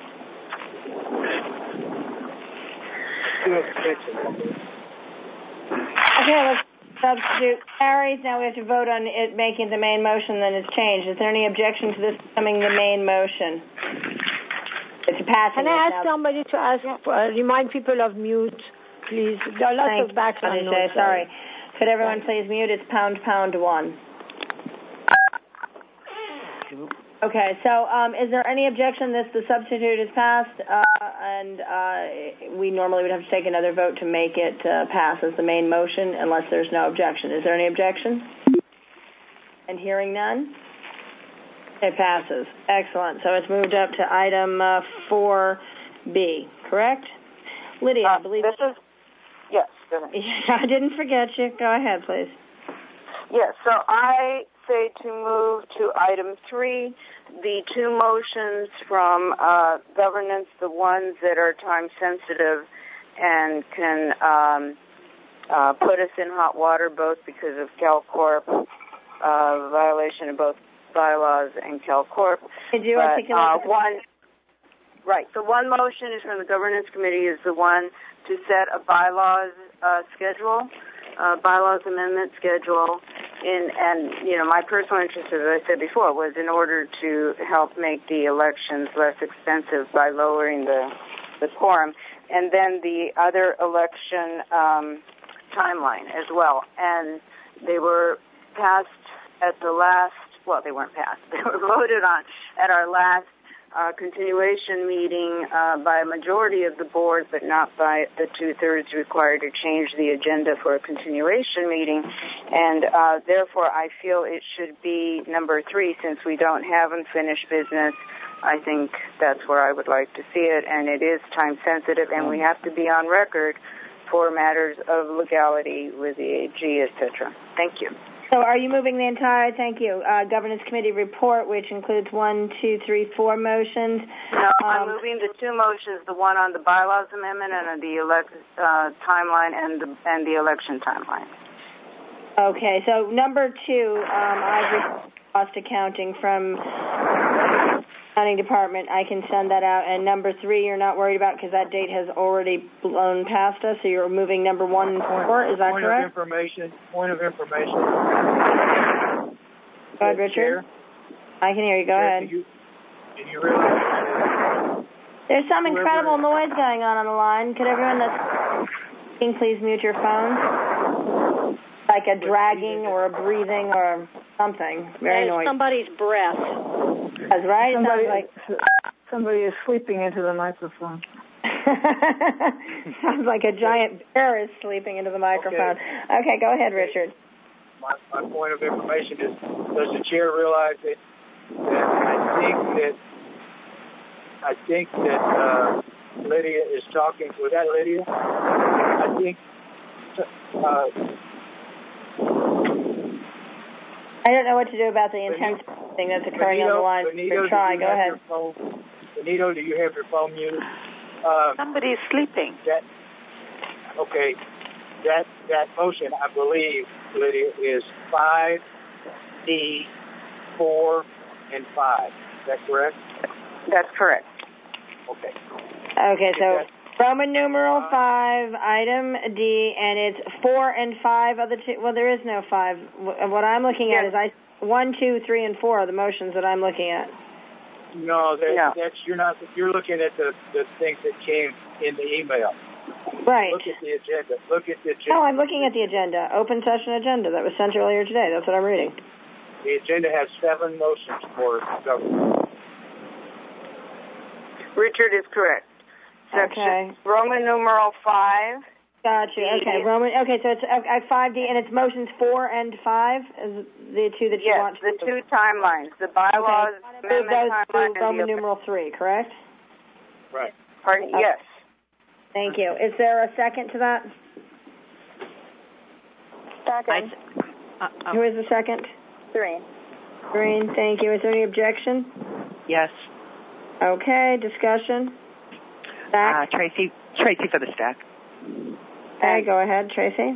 [SPEAKER 2] Two abstentions.
[SPEAKER 1] Okay, let's substitute carries. Now we have to vote on it making the main motion, then it's changed. Is there any objection to this becoming the main motion? It's a passing.
[SPEAKER 12] Can I ask
[SPEAKER 1] now.
[SPEAKER 12] somebody to ask, uh, remind people of mute, please? There are lots
[SPEAKER 1] Thank
[SPEAKER 12] of background
[SPEAKER 1] you,
[SPEAKER 12] noise.
[SPEAKER 1] Sorry. Could everyone please mute? It's pound pound one. Okay, so um, is there any objection that the substitute is passed, uh, and uh, we normally would have to take another vote to make it uh, pass as the main motion unless there's no objection. Is there any objection? And hearing none? It passes. Excellent. So it's moved up to item uh, four B, correct? Lydia,
[SPEAKER 7] Uh,
[SPEAKER 1] I believe...
[SPEAKER 7] This is, yes, go ahead.
[SPEAKER 1] I didn't forget you. Go ahead, please.
[SPEAKER 7] Yes, so I say to move to item three, the two motions from uh, governance, the ones that are time sensitive and can um, uh, put us in hot water both because of CalCorp, uh, violation of both bylaws and CalCorp.
[SPEAKER 1] Did you
[SPEAKER 7] but,
[SPEAKER 1] articulate
[SPEAKER 7] uh,
[SPEAKER 1] the-
[SPEAKER 7] one? Right. So one motion is from the governance committee is the one to set a bylaws uh, schedule, uh, bylaws amendment schedule. In, and, you know, my personal interest, as I said before, was in order to help make the elections less expensive by lowering the, the quorum. And then the other election um, timeline as well. And they were passed at the last, well, they weren't passed. They were voted on at our last Uh, continuation meeting uh, by a majority of the board, but not by the two-thirds required to change the agenda for a continuation meeting. And uh, therefore, I feel it should be number three, since we don't have unfinished business
[SPEAKER 13] I think that's where I would like to see it, and it is time sensitive, and we have to be on record for matters of legality with the A G, et cetera. Thank you.
[SPEAKER 1] So are you moving the entire, thank you, uh, Governance Committee report, which includes one, two, three, four motions?
[SPEAKER 13] No,
[SPEAKER 1] um,
[SPEAKER 13] I'm moving the two motions, the one on the bylaws amendment and the elect, uh, timeline and the, and the election timeline.
[SPEAKER 1] Okay, so number two, um, I've received cost accounting from accounting department. I can send that out. And number three, you're not worried about because that date has already blown past us. So you're moving number one and four. Is that
[SPEAKER 2] point
[SPEAKER 1] correct?
[SPEAKER 2] Point of information. Point of information.
[SPEAKER 1] Go ahead, Richard.
[SPEAKER 2] Chair?
[SPEAKER 1] I can hear you. Go
[SPEAKER 2] Chair,
[SPEAKER 1] ahead.
[SPEAKER 2] Did you, did you realize
[SPEAKER 1] there's some
[SPEAKER 2] whoever,
[SPEAKER 1] incredible noise going on on the line? Could everyone that's speaking please mute your phones? Like a dragging or a breathing or something. Very noisy.
[SPEAKER 12] Somebody's breath.
[SPEAKER 1] That's right.
[SPEAKER 14] Somebody,
[SPEAKER 1] Sounds like
[SPEAKER 14] somebody is sleeping into the microphone.
[SPEAKER 1] Sounds like a giant bear is sleeping into the microphone. Okay, okay go ahead, Richard.
[SPEAKER 2] My, my point of information is, does the chair realize that, that I think that I think that uh, Lydia is talking. Was that Lydia? I think. Uh,
[SPEAKER 1] I don't know what to do about the intense Benito, thing that's occurring
[SPEAKER 2] Benito,
[SPEAKER 1] on the line.
[SPEAKER 2] Benito,
[SPEAKER 1] try. Go ahead.
[SPEAKER 2] Benito, do you have your phone muted? Uh,
[SPEAKER 13] Somebody's sleeping.
[SPEAKER 2] That, okay. That that motion, I believe, Lydia, is five, D, four, and five. Is that correct?
[SPEAKER 13] That's correct.
[SPEAKER 2] Okay.
[SPEAKER 1] Okay, so Roman numeral five, item D, and it's four and five of the two. Well, there is no five. What I'm looking at is I one, two, three, and four are the motions that I'm looking at.
[SPEAKER 2] No, that,
[SPEAKER 1] no.
[SPEAKER 2] that's you're not. You're looking at the the things that came in the email.
[SPEAKER 1] Right.
[SPEAKER 2] Look at the agenda. Look at the agenda.
[SPEAKER 1] No, I'm looking at the agenda. Open session agenda that was sent earlier today. That's what I'm reading.
[SPEAKER 2] The agenda has seven motions for government.
[SPEAKER 13] Richard is correct. Section
[SPEAKER 1] Okay.
[SPEAKER 13] Roman numeral five.
[SPEAKER 1] Gotcha. Okay. Roman. Okay, so it's uh, five D, and it's motions four and five is the two that you
[SPEAKER 13] yes,
[SPEAKER 1] want. To
[SPEAKER 13] the two timelines, the bylaws,
[SPEAKER 1] okay.
[SPEAKER 13] amendment
[SPEAKER 1] those
[SPEAKER 13] timeline,
[SPEAKER 1] two, Roman numeral three, correct?
[SPEAKER 2] Right.
[SPEAKER 13] Pardon?
[SPEAKER 1] Okay.
[SPEAKER 13] Yes.
[SPEAKER 1] Thank you. Is there a second to that?
[SPEAKER 7] Second.
[SPEAKER 6] I, uh, oh.
[SPEAKER 1] Who is the second?
[SPEAKER 7] Green.
[SPEAKER 1] Green. Thank you. Is there any objection?
[SPEAKER 6] Yes.
[SPEAKER 1] Okay. Discussion.
[SPEAKER 6] Uh, Tracy. Tracy for the stack.
[SPEAKER 1] Okay. Go ahead, Tracy.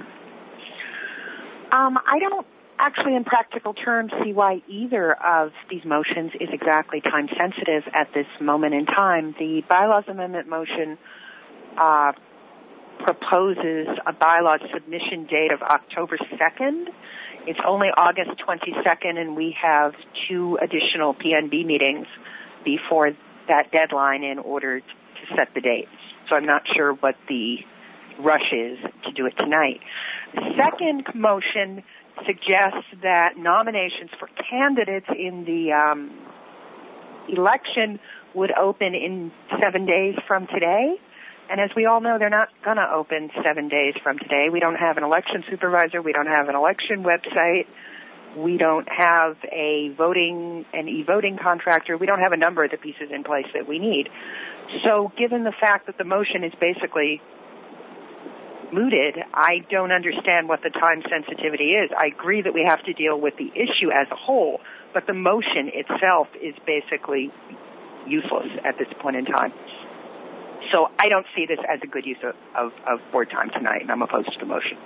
[SPEAKER 15] Um, I don't actually, in practical terms, see why either of these motions is exactly time sensitive at this moment in time. The bylaws amendment motion uh, proposes a bylaws submission date of October second. It's only August twenty-second, and we have two additional P N B meetings before that deadline in order to set the dates. So I'm not sure what the rush is to do it tonight. The second motion suggests that nominations for candidates in the um, election would open in seven days from today. And as we all know, they're not going to open seven days from today. We don't have an election supervisor. We don't have an election website. We don't have a voting, an e-voting contractor. We don't have a number of the pieces in place that we need. So given the fact that the motion is basically mooted, I don't understand what the time sensitivity is. I agree that we have to deal with the issue as a whole, but the motion itself is basically useless at this point in time. So I don't see this as a good use of, of, of board time tonight, and I'm opposed to the motion.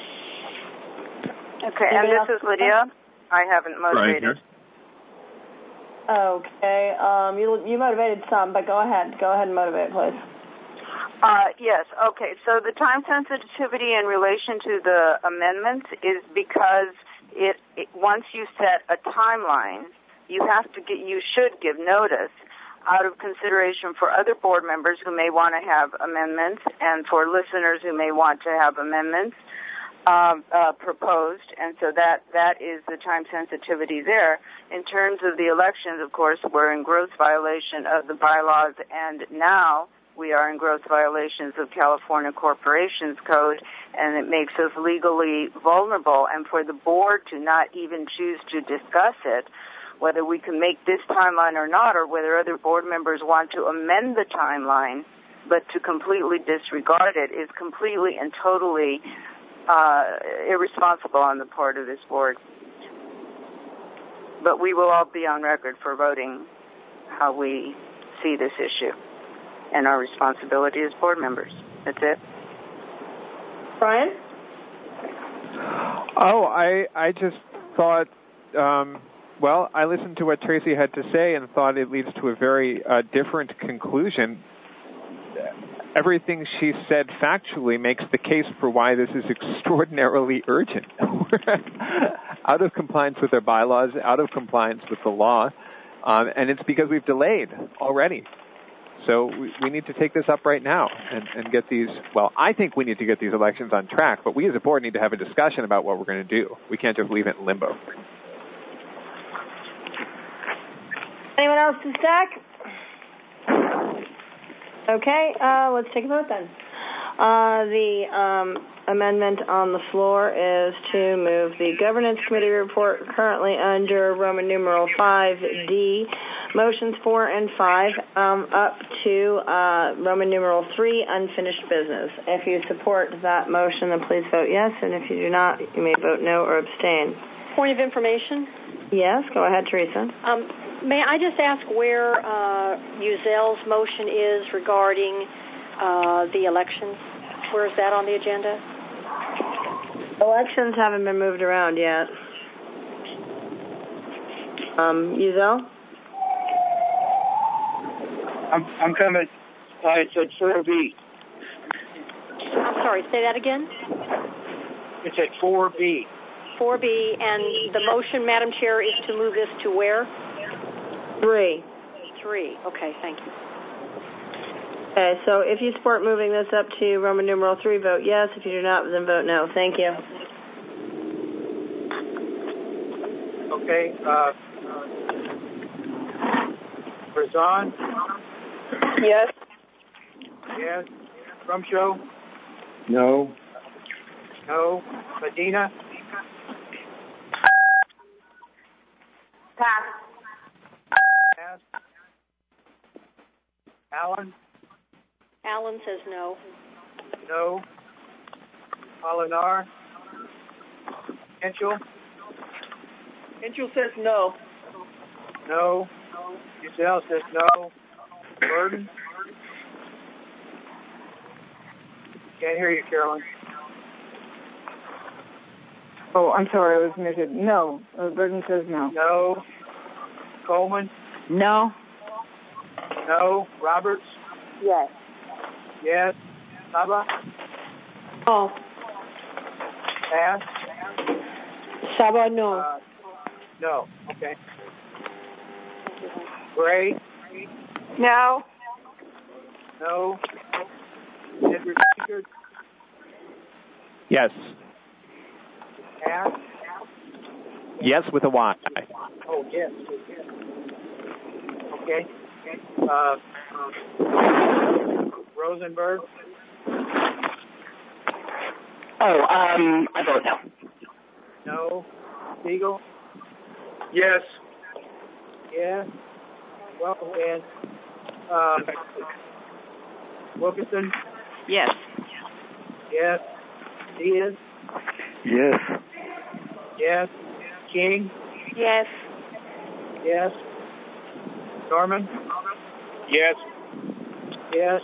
[SPEAKER 13] Okay, and this is Lydia. I haven't motivated.
[SPEAKER 1] Okay, um, you you motivated some, but go ahead. Go ahead and motivate, please.
[SPEAKER 13] Uh, yes, okay. So the time sensitivity in relation to the amendments is because it, it once you set a timeline, you have to get, you should give notice out of consideration for other board members who may want to have amendments and for listeners who may want to have amendments um, uh, proposed. And so that, that is the time sensitivity there. In terms of the elections, of course, we're in gross violation of the bylaws, and now we are in gross violations of California Corporations Code, and it makes us legally vulnerable. And for the board to not even choose to discuss it whether we can make this timeline or not, or whether other board members want to amend the timeline, but to completely disregard it is completely and totally uh, irresponsible on the part of this board. But we will all be on record for voting how we see this issue and our responsibility as board members. That's it.
[SPEAKER 1] Brian?
[SPEAKER 16] Oh, I I just thought, um, well, I listened to what Tracy had to say and thought it leads to a very uh, different conclusion. Everything she said factually makes the case for why this is extraordinarily urgent. Out of compliance with our bylaws, out of compliance with the law, um, and it's because we've delayed already. So we, we need to take this up right now and, and get these, well, I think we need to get these elections on track, but we as a board need to have a discussion about what we're going to do. We can't just leave it in limbo.
[SPEAKER 1] Anyone else to stack? Okay, uh, let's take a vote then. Uh, the um, amendment on the floor is to move the Governance Committee report currently under Roman numeral five D, motions four and five, um, up to uh, Roman numeral three, unfinished business. If you support that motion, then please vote yes, and if you do not, you may vote no or abstain.
[SPEAKER 3] Point of information?
[SPEAKER 1] Yes, go ahead, Teresa.
[SPEAKER 3] Um, may I just ask where uh, Uzel's motion is regarding uh, the elections? Where is that on the agenda?
[SPEAKER 1] Elections haven't been moved around yet. Um, Uzel?
[SPEAKER 2] I'm, I'm coming. Uh, it's at four B.
[SPEAKER 3] I'm sorry, say that again?
[SPEAKER 2] It's at four B.
[SPEAKER 3] four B, and the motion, Madam Chair, is to move this to where?
[SPEAKER 1] Three.
[SPEAKER 3] Three. Okay, thank you.
[SPEAKER 1] Okay, so if you support moving this up to Roman numeral three, vote yes. If you do not, then vote no. Thank you.
[SPEAKER 2] Okay. Uh, Razan?
[SPEAKER 5] Yes.
[SPEAKER 2] Yes. Rumshow?
[SPEAKER 4] No.
[SPEAKER 2] No. Medina?
[SPEAKER 5] Pass.
[SPEAKER 2] Pass. Allen?
[SPEAKER 3] Allen says no.
[SPEAKER 2] No. Molinar? Henschel?
[SPEAKER 11] Henschel says no.
[SPEAKER 2] No. Uzel says no. Burden? Can't hear you, Carolyn.
[SPEAKER 14] Oh, I'm sorry, I was muted. No. Uh, Burden says no.
[SPEAKER 2] No. Coleman?
[SPEAKER 14] No.
[SPEAKER 2] No. Roberts?
[SPEAKER 7] Yes.
[SPEAKER 2] Yes. Saba?
[SPEAKER 12] Oh.
[SPEAKER 2] Pass?
[SPEAKER 12] Saba, no.
[SPEAKER 2] Uh, no. Okay. Gray?
[SPEAKER 5] No.
[SPEAKER 2] No. Edward Seekers?
[SPEAKER 16] Yes.
[SPEAKER 2] Pass?
[SPEAKER 16] Yes with a Y.
[SPEAKER 2] Oh, yes. Okay. Uh, Rosenberg?
[SPEAKER 6] Oh, um, I vote no.
[SPEAKER 2] No. Siegel?
[SPEAKER 10] Yes.
[SPEAKER 2] Yes. Well, and um, Wilkinson?
[SPEAKER 6] Yes.
[SPEAKER 2] Yes. Diaz?
[SPEAKER 8] Yes.
[SPEAKER 2] Yes. King?
[SPEAKER 3] Yes.
[SPEAKER 2] Yes. Norman?
[SPEAKER 10] Yes.
[SPEAKER 2] Yes.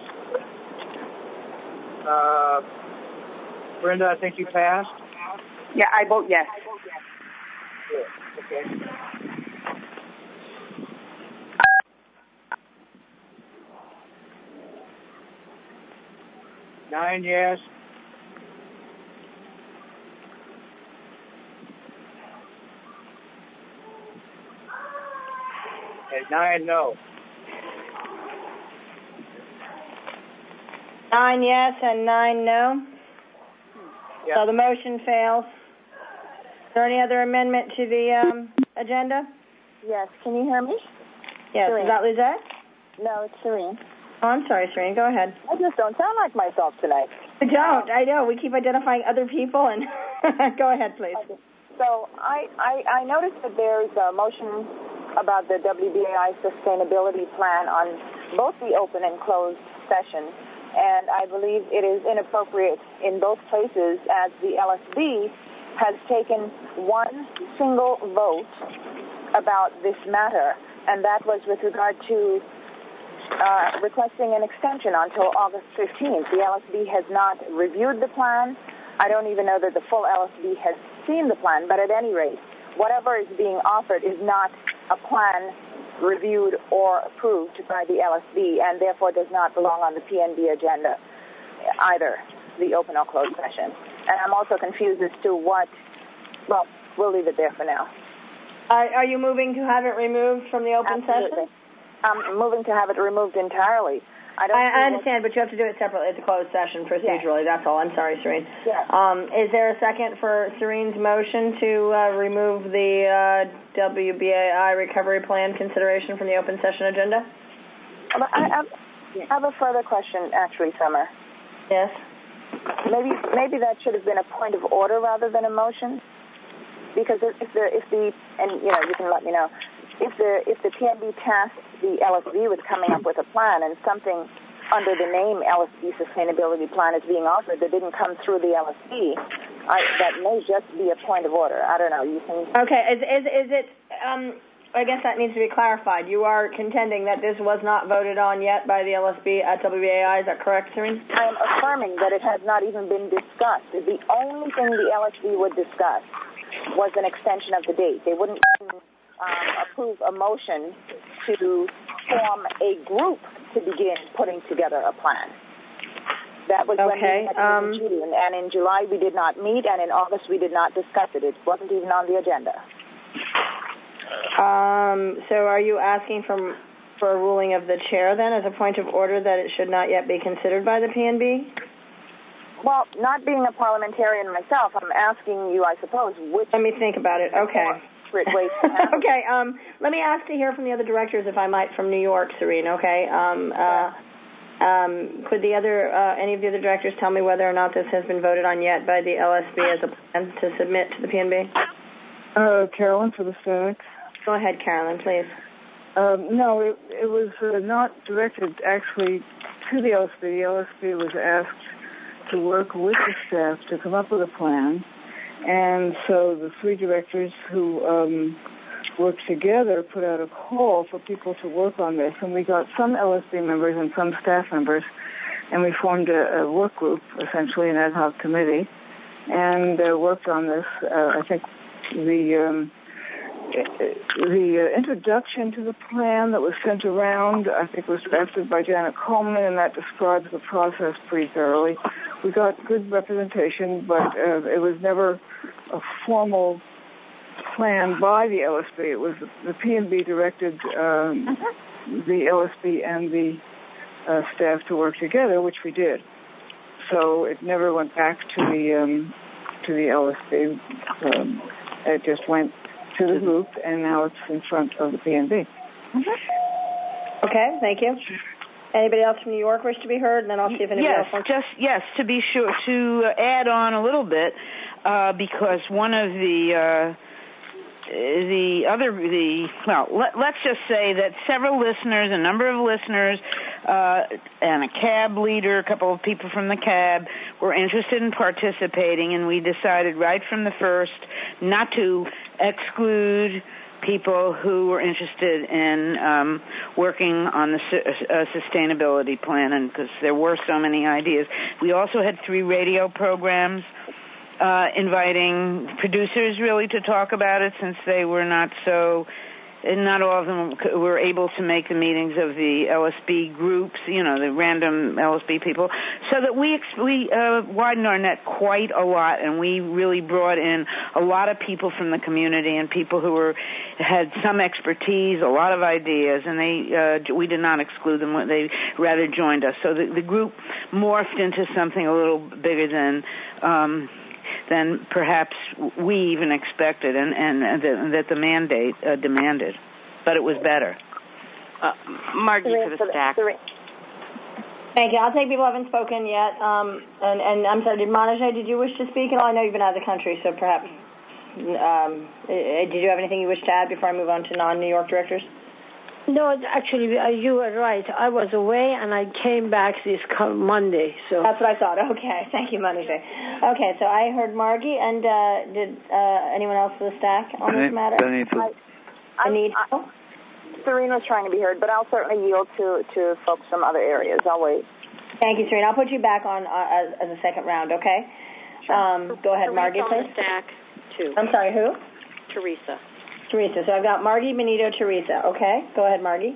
[SPEAKER 2] Uh, Brenda, I think you passed.
[SPEAKER 5] Yeah, I vote yes.
[SPEAKER 2] Good. Okay. Nine yes. And nine no.
[SPEAKER 1] Nine yes and nine no.
[SPEAKER 2] Yeah.
[SPEAKER 1] So the motion fails. Is there any other amendment to the um, agenda?
[SPEAKER 7] Yes. Can you hear me?
[SPEAKER 1] Yes.
[SPEAKER 7] Serene.
[SPEAKER 1] Is that Lizette?
[SPEAKER 7] No, it's Serene.
[SPEAKER 1] Oh, I'm sorry, Serene. Go ahead.
[SPEAKER 7] I just don't sound like myself tonight.
[SPEAKER 1] I don't. I know. We keep identifying other people, and go ahead, please.
[SPEAKER 7] Okay. So I, I, I noticed that there's a motion about the W B A I sustainability plan on both the open and closed session, and I believe it is inappropriate in both places as the L S B has taken one single vote about this matter, and that was with regard to uh, requesting an extension until August fifteenth. The L S B has not reviewed the plan. I don't even know that the full L S B has seen the plan, but at any rate, whatever is being offered is not a plan reviewed or approved by the L S B, and therefore does not belong on the P N B agenda, either the open or closed session. And I'm also confused as to what, well, we'll leave it there for now.
[SPEAKER 1] Are, are you moving to have it removed from the open
[SPEAKER 7] Absolutely.
[SPEAKER 1] session?
[SPEAKER 7] I'm moving to have it removed entirely. I, don't
[SPEAKER 1] I, I understand, but you have to do it separately. It's a closed session procedurally. Yes. That's all. I'm sorry, Serene.
[SPEAKER 7] Yes.
[SPEAKER 1] Um, is there a second for Serene's motion to uh, remove the uh, W B A I recovery plan consideration from the open session agenda?
[SPEAKER 7] I, I, I have a further question, actually, Summer.
[SPEAKER 1] Yes.
[SPEAKER 7] Maybe maybe that should have been a point of order rather than a motion, because if the if the and you know you can let me know if the if the P N B tasked the L S B with coming up with a plan and something under the name L S B Sustainability Plan is being offered that didn't come through the L S B, I, that may just be a point of order. I don't know. You think?
[SPEAKER 1] Okay. Is is is it? Um, I guess that needs to be clarified. You are contending that this was not voted on yet by the L S B at W B A I. Is that correct, Serene?
[SPEAKER 7] I am affirming that it has not even been discussed. The only thing the L S B would discuss was an extension of the date. They wouldn't um, approve a motion to form a group to begin putting together a plan. That was
[SPEAKER 1] okay.
[SPEAKER 7] when we met
[SPEAKER 1] um,
[SPEAKER 7] in June, and in July we did not meet, and in August we did not discuss it. It wasn't even on the agenda.
[SPEAKER 1] Um, so are you asking for, for a ruling of the chair then as a point of order that it should not yet be considered by the P N B?
[SPEAKER 7] Well, not being a parliamentarian myself, I'm asking you, I suppose, which...
[SPEAKER 1] Let me think about it. Okay.
[SPEAKER 7] Ways to
[SPEAKER 1] okay. Um, let me ask to hear from the other directors, if I might, from New York, Serene, okay? Um, uh, um, could the other, uh, any of the other directors tell me whether or not this has been voted on yet by the L S B as a plan to submit to the P N B?
[SPEAKER 14] Uh, Carolyn for the Statics.
[SPEAKER 1] Go ahead, Carolyn, please.
[SPEAKER 14] Um, no, it, it was uh, not directed actually to the L S B. The L S B was asked to work with the staff to come up with a plan, and so the three directors who um, worked together put out a call for people to work on this, and we got some L S B members and some staff members, and we formed a, a work group, essentially an ad hoc committee, and uh, worked on this. Uh, I think the um, the uh, introduction to the plan that was sent around, I think, was drafted by Janet Coleman, and that describes the process pretty thoroughly. We got good representation, but uh, it was never a formal plan by the L S B. It was the P N B directed um, the L S B and the uh, staff to work together, which we did. So it never went back to the um, to the L S B. Um, it just went to the group, and now it's in front of the P N B.
[SPEAKER 1] Okay, thank you. Anybody else from New York wish to be heard? And then I'll see if anybody
[SPEAKER 17] yes,
[SPEAKER 1] else wants
[SPEAKER 17] just yes, to be sure to add on a little bit, uh, because one of the uh, the other the well, let, let's just say that several listeners, a number of listeners, uh, and a cab leader, a couple of people from the cab were interested in participating, and we decided right from the first not to exclude people who were interested in um, working on the su- uh, sustainability plan, and because there were so many ideas. We also had three radio programs uh, inviting producers really to talk about it, since they were not so, and not all of them were able to make the meetings of the L S B groups, you know, the random L S B people, so that we we uh, widened our net quite a lot, and we really brought in a lot of people from the community and people who were had some expertise, a lot of ideas, and they uh, we did not exclude them. They rather joined us. So the, the group morphed into something a little bigger than um, than perhaps we even expected, and, and, and the, that the mandate uh, demanded. But it was better.
[SPEAKER 6] Uh, Margie for the stack.
[SPEAKER 1] Thank you. I'll take people who haven't spoken yet. Um, and, and I'm sorry, did Monaje, did you wish to speak at all? I know you've been out of the country, so perhaps um, did you have anything you wish to add before I move on to non-New York directors?
[SPEAKER 12] No, actually, uh, you were right. I was away, and I came back this Monday. So
[SPEAKER 1] that's what I thought. Okay, thank you, Monday. Okay, so I heard Margie, and uh, did uh, anyone else for the stack on this matter?
[SPEAKER 14] Benito.
[SPEAKER 1] I, I need.
[SPEAKER 7] I, Serena's trying to be heard, but I'll certainly yield to to folks from other areas. I'll wait.
[SPEAKER 1] Thank you, Serena. I'll put you back on uh, as, as a second round. Okay.
[SPEAKER 3] Sure.
[SPEAKER 1] Um, go ahead, Margie,
[SPEAKER 3] Teresa
[SPEAKER 1] please.
[SPEAKER 3] On the stack, too.
[SPEAKER 1] I'm sorry. Who?
[SPEAKER 3] Teresa.
[SPEAKER 1] Teresa. So I've got Margie, Benito, Teresa. Okay. Go ahead, Margie.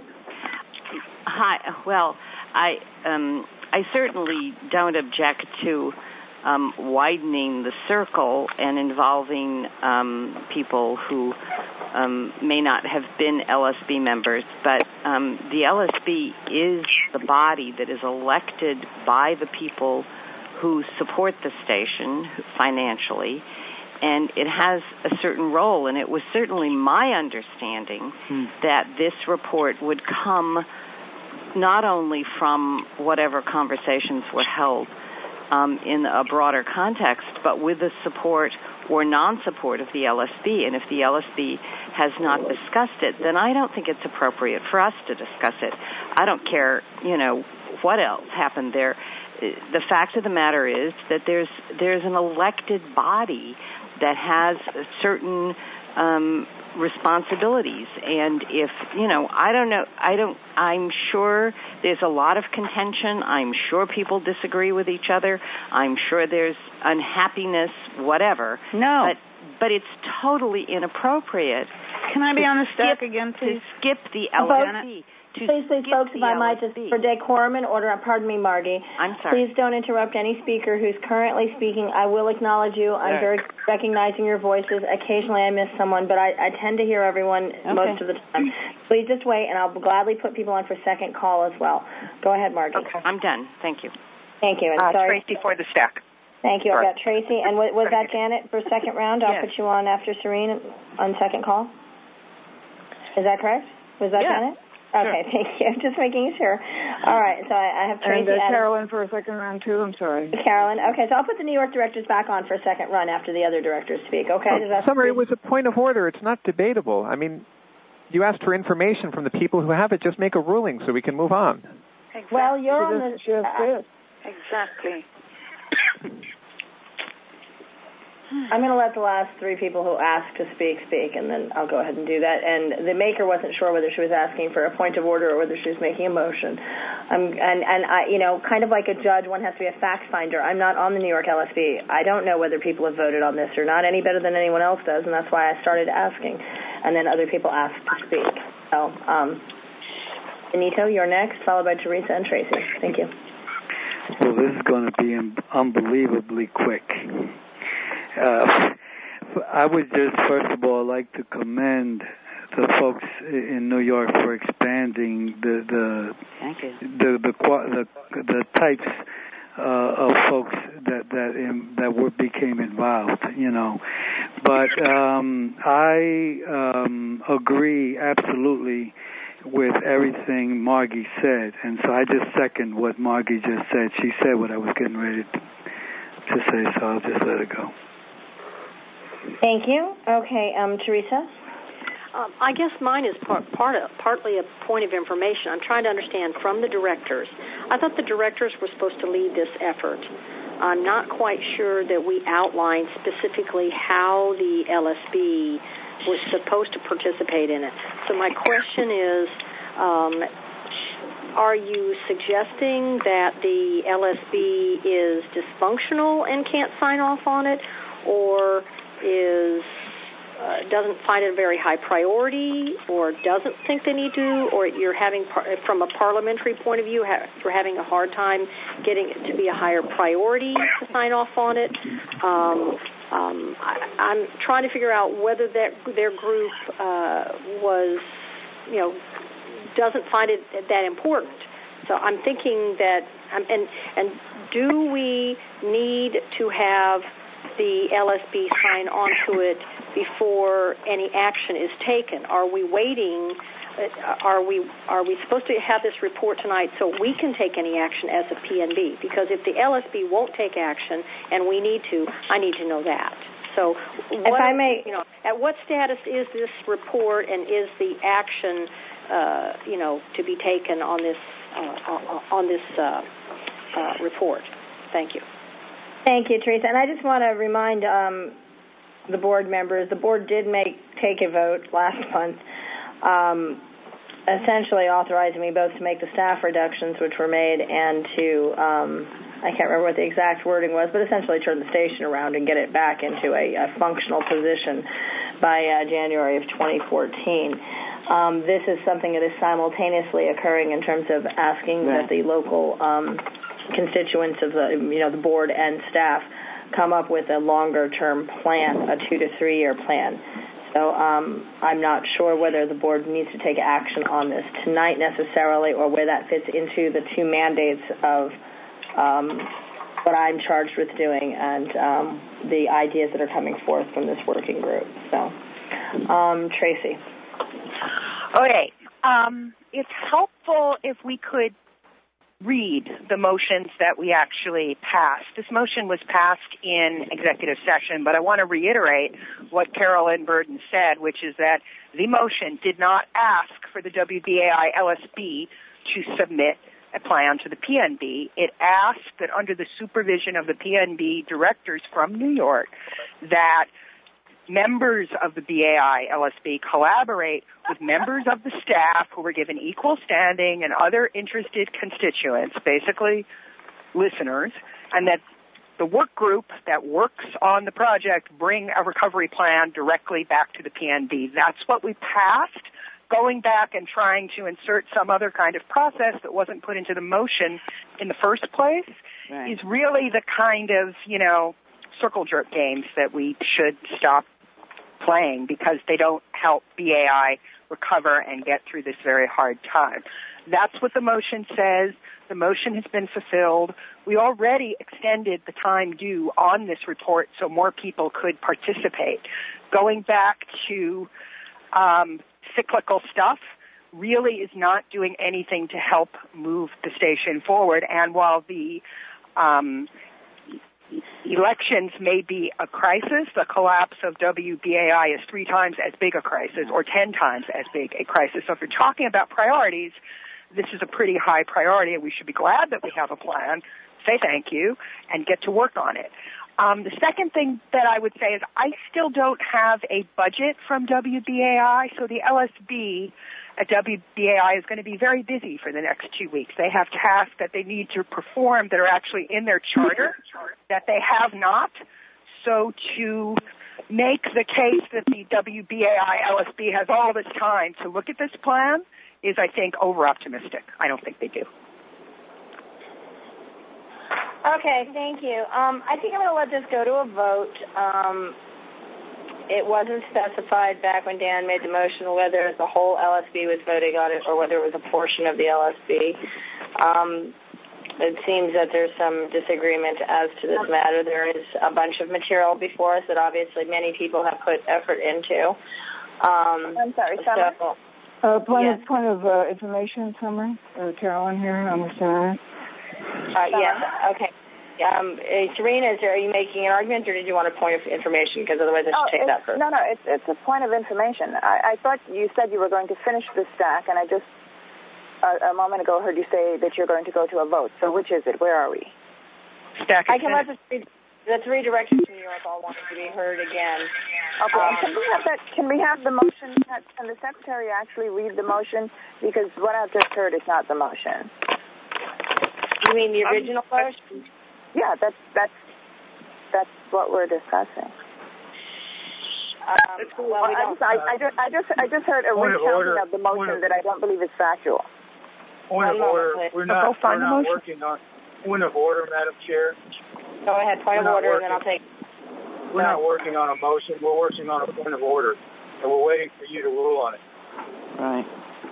[SPEAKER 6] Hi. Well, I um, I certainly don't object to um, widening the circle and involving um, people who um, may not have been L S B members, but um, the L S B is the body that is elected by the people who support the station financially, and it has a certain role, and it was certainly my understanding hmm. that this report would come not only from whatever conversations were held um, in a broader context, but with the support or non-support of the L S B. And if the L S B has not discussed it, then I don't think it's appropriate for us to discuss it. I don't care, you know, what else happened there. The fact of the matter is that there's there's an elected body that has certain um, responsibilities, and if you know, I don't know, I don't. I'm sure there's a lot of contention. I'm sure people disagree with each other. I'm sure there's unhappiness, whatever.
[SPEAKER 17] No,
[SPEAKER 6] but but it's totally inappropriate.
[SPEAKER 17] Can I be on the stack
[SPEAKER 6] skip,
[SPEAKER 17] again, please?
[SPEAKER 6] To skip the L S B.
[SPEAKER 1] Please, please, folks, if I might, just for decorum and order, pardon me, Margie.
[SPEAKER 6] I'm sorry.
[SPEAKER 1] Please don't interrupt any speaker who's currently speaking. I will acknowledge you. I'm
[SPEAKER 6] yeah.
[SPEAKER 1] very recognizing your voices. Occasionally I miss someone, but I, I tend to hear everyone okay. most of the time. Please just wait, and I'll gladly put people on for second call as well. Go ahead, Margie.
[SPEAKER 6] Okay. I'm done. Thank you.
[SPEAKER 1] Thank you. And
[SPEAKER 5] uh,
[SPEAKER 1] sorry.
[SPEAKER 5] Tracy for the stack.
[SPEAKER 1] Thank you. I've got Tracy. And was, was that Janet for second round? I'll
[SPEAKER 17] yes.
[SPEAKER 1] put you on after Serene on second call. Is that correct? Was that
[SPEAKER 17] yes.
[SPEAKER 1] Janet? Okay, sure. Thank you. Just making sure. All right, so I, I have Tracy.
[SPEAKER 14] And uh, Carolyn for a second round, too. I'm sorry.
[SPEAKER 1] Carolyn. Okay, so I'll put the New York directors back on for a second run after the other directors speak. Okay?
[SPEAKER 16] Well,
[SPEAKER 1] that
[SPEAKER 16] Summer, it was a point of order. It's not debatable. I mean, you asked for information from the people who have it. Just make a ruling so we can move on.
[SPEAKER 3] Exactly.
[SPEAKER 1] Well, you're on the...
[SPEAKER 14] Uh,
[SPEAKER 3] exactly.
[SPEAKER 1] I'm going to let the last three people who asked to speak speak, and then I'll go ahead and do that. And the maker wasn't sure whether she was asking for a point of order or whether she was making a motion. Um, and, and I, you know, kind of like a judge, one has to be a fact finder. I'm not on the New York L S B. I don't know whether people have voted on this or not any better than anyone else does, and that's why I started asking. And then other people asked to speak. So, um, Benito, you're next, followed by Teresa and Tracy. Thank you.
[SPEAKER 8] Well, this is going to be unbelievably quick. Uh, I would just, first of all, like to commend the folks in New York for expanding the the the the, the, the types uh, of folks that that in, that were, became involved. You know, but um, I um, agree absolutely with everything Margie said, and so I just second what Margie just said. She said what I was getting ready to, to say, so I'll just let it go.
[SPEAKER 1] Thank you. Okay, um, Teresa?
[SPEAKER 3] Um, I guess mine is part, part of, partly a point of information. I'm trying to understand from the directors. I thought the directors were supposed to lead this effort. I'm not quite sure that we outlined specifically how the L S B was supposed to participate in it. So my question is, um, are you suggesting that the L S B is dysfunctional and can't sign off on it, or is uh, doesn't find it a very high priority, or doesn't think they need to, or you're having, par- from a parliamentary point of view, ha- you're having a hard time getting it to be a higher priority to sign off on it? Um, um, I, I'm trying to figure out whether that their group uh, was, you know, doesn't find it that important. So I'm thinking that, um, and and do we need to have the L S B sign onto it before any action is taken? Are we waiting? Are we are we supposed to have this report tonight so we can take any action as a P N B? Because if the L S B won't take action and we need to, I need to know that. So,
[SPEAKER 1] if
[SPEAKER 3] what,
[SPEAKER 1] I may,
[SPEAKER 3] you know, at what status is this report, and is the action, uh, you know, to be taken on this uh, on this uh, uh, report? Thank you.
[SPEAKER 1] Thank you, Teresa. And I just want to remind um, the board members, the board did make take a vote last month, um, essentially authorizing me both to make the staff reductions, which were made, and to, um, I can't remember what the exact wording was, but essentially turn the station around and get it back into a, a functional position by uh, January of twenty fourteen. Um, this is something that is simultaneously occurring in terms of asking right. that the local um, constituents of the, you know, the board and staff come up with a longer-term plan, a two to three-year plan. So um, I'm not sure whether the board needs to take action on this tonight necessarily, or where that fits into the two mandates of um, what I'm charged with doing and um, the ideas that are coming forth from this working group. So, um, Tracy.
[SPEAKER 5] Okay. Um, it's helpful if we could read the motions that we actually passed. This motion was passed in executive session, but I want to reiterate what Carolyn Burden said, which is that the motion did not ask for the W B A I L S B to submit a plan to the P N B. It asked that under the supervision of the P N B directors from New York, that members of the B A I L S B collaborate with members of the staff who were given equal standing and other interested constituents, basically listeners, and that the work group that works on the project bring a recovery plan directly back to the P N B. That's what we passed. Going back and trying to insert some other kind of process that wasn't put into the motion in the first place right. is really the kind of, you know, circle jerk games that we should stop playing, because they don't help B A I recover and get through this very hard time. That's what the motion says. The motion has been fulfilled. We already extended the time due on this report so more people could participate. Going back to um, cyclical stuff really is not doing anything to help move the station forward. And while the um, elections may be a crisis, the collapse of W B A I is three times as big a crisis, or ten times as big a crisis. So if you're talking about priorities, this is a pretty high priority, and we should be glad that we have a plan, say thank you, and get to work on it. Um, the second thing that I would say is I still don't have a budget from W B A I, so the L S B at W B A I is going to be very busy for the next two weeks. They have tasks that they need to perform that are actually in their charter that they have not. So to make the case that the W B A I L S B has all this time to look at this plan is, I think, over-optimistic. I don't think they do.
[SPEAKER 1] Okay, thank you. Um, I think I'm going to let this go to a vote. Um, it wasn't specified back when Dan made the motion whether the whole L S B was voting on it or whether it was a portion of the L S B. Um, it seems that there's some disagreement as to this matter. There is a bunch of material before us that obviously many people have put effort into. Um,
[SPEAKER 7] I'm sorry, Summer?
[SPEAKER 1] So,
[SPEAKER 14] uh, point
[SPEAKER 1] yes.
[SPEAKER 14] of, point of uh, information, Summer. Uh, Carolyn here on the Senate.
[SPEAKER 1] Uh, yes, okay. Um, uh, Serena, is there, are you making an argument, or did you want a point of information? Because otherwise I should
[SPEAKER 7] oh,
[SPEAKER 1] take that first.
[SPEAKER 7] No, no, it's, it's a point of information. I, I thought you said you were going to finish the stack, and I just a, a moment ago heard you say that you're going to go to a vote. So which is it? Where are we?
[SPEAKER 5] Stack
[SPEAKER 1] I can let the three, the three directors from New York all want to be heard again.
[SPEAKER 7] Okay,
[SPEAKER 1] um,
[SPEAKER 7] can we have that? Can we have the motion? Can the secretary actually read the motion? Because what I've just heard is not the motion.
[SPEAKER 1] You mean the original um, motion?
[SPEAKER 7] Yeah, that's that's that's what we're discussing.
[SPEAKER 1] Um, well, we
[SPEAKER 7] I,
[SPEAKER 1] don't,
[SPEAKER 7] just, I, I just I just I just heard a recounting of the motion that I don't believe is factual.
[SPEAKER 2] Point of order. We're not, we're not working on point of order, Madam Chair.
[SPEAKER 1] Go ahead, point of order, and then I'll take.
[SPEAKER 2] We're not working on a motion. We're working on a point of order, and we're waiting for you to rule on it.
[SPEAKER 14] Right.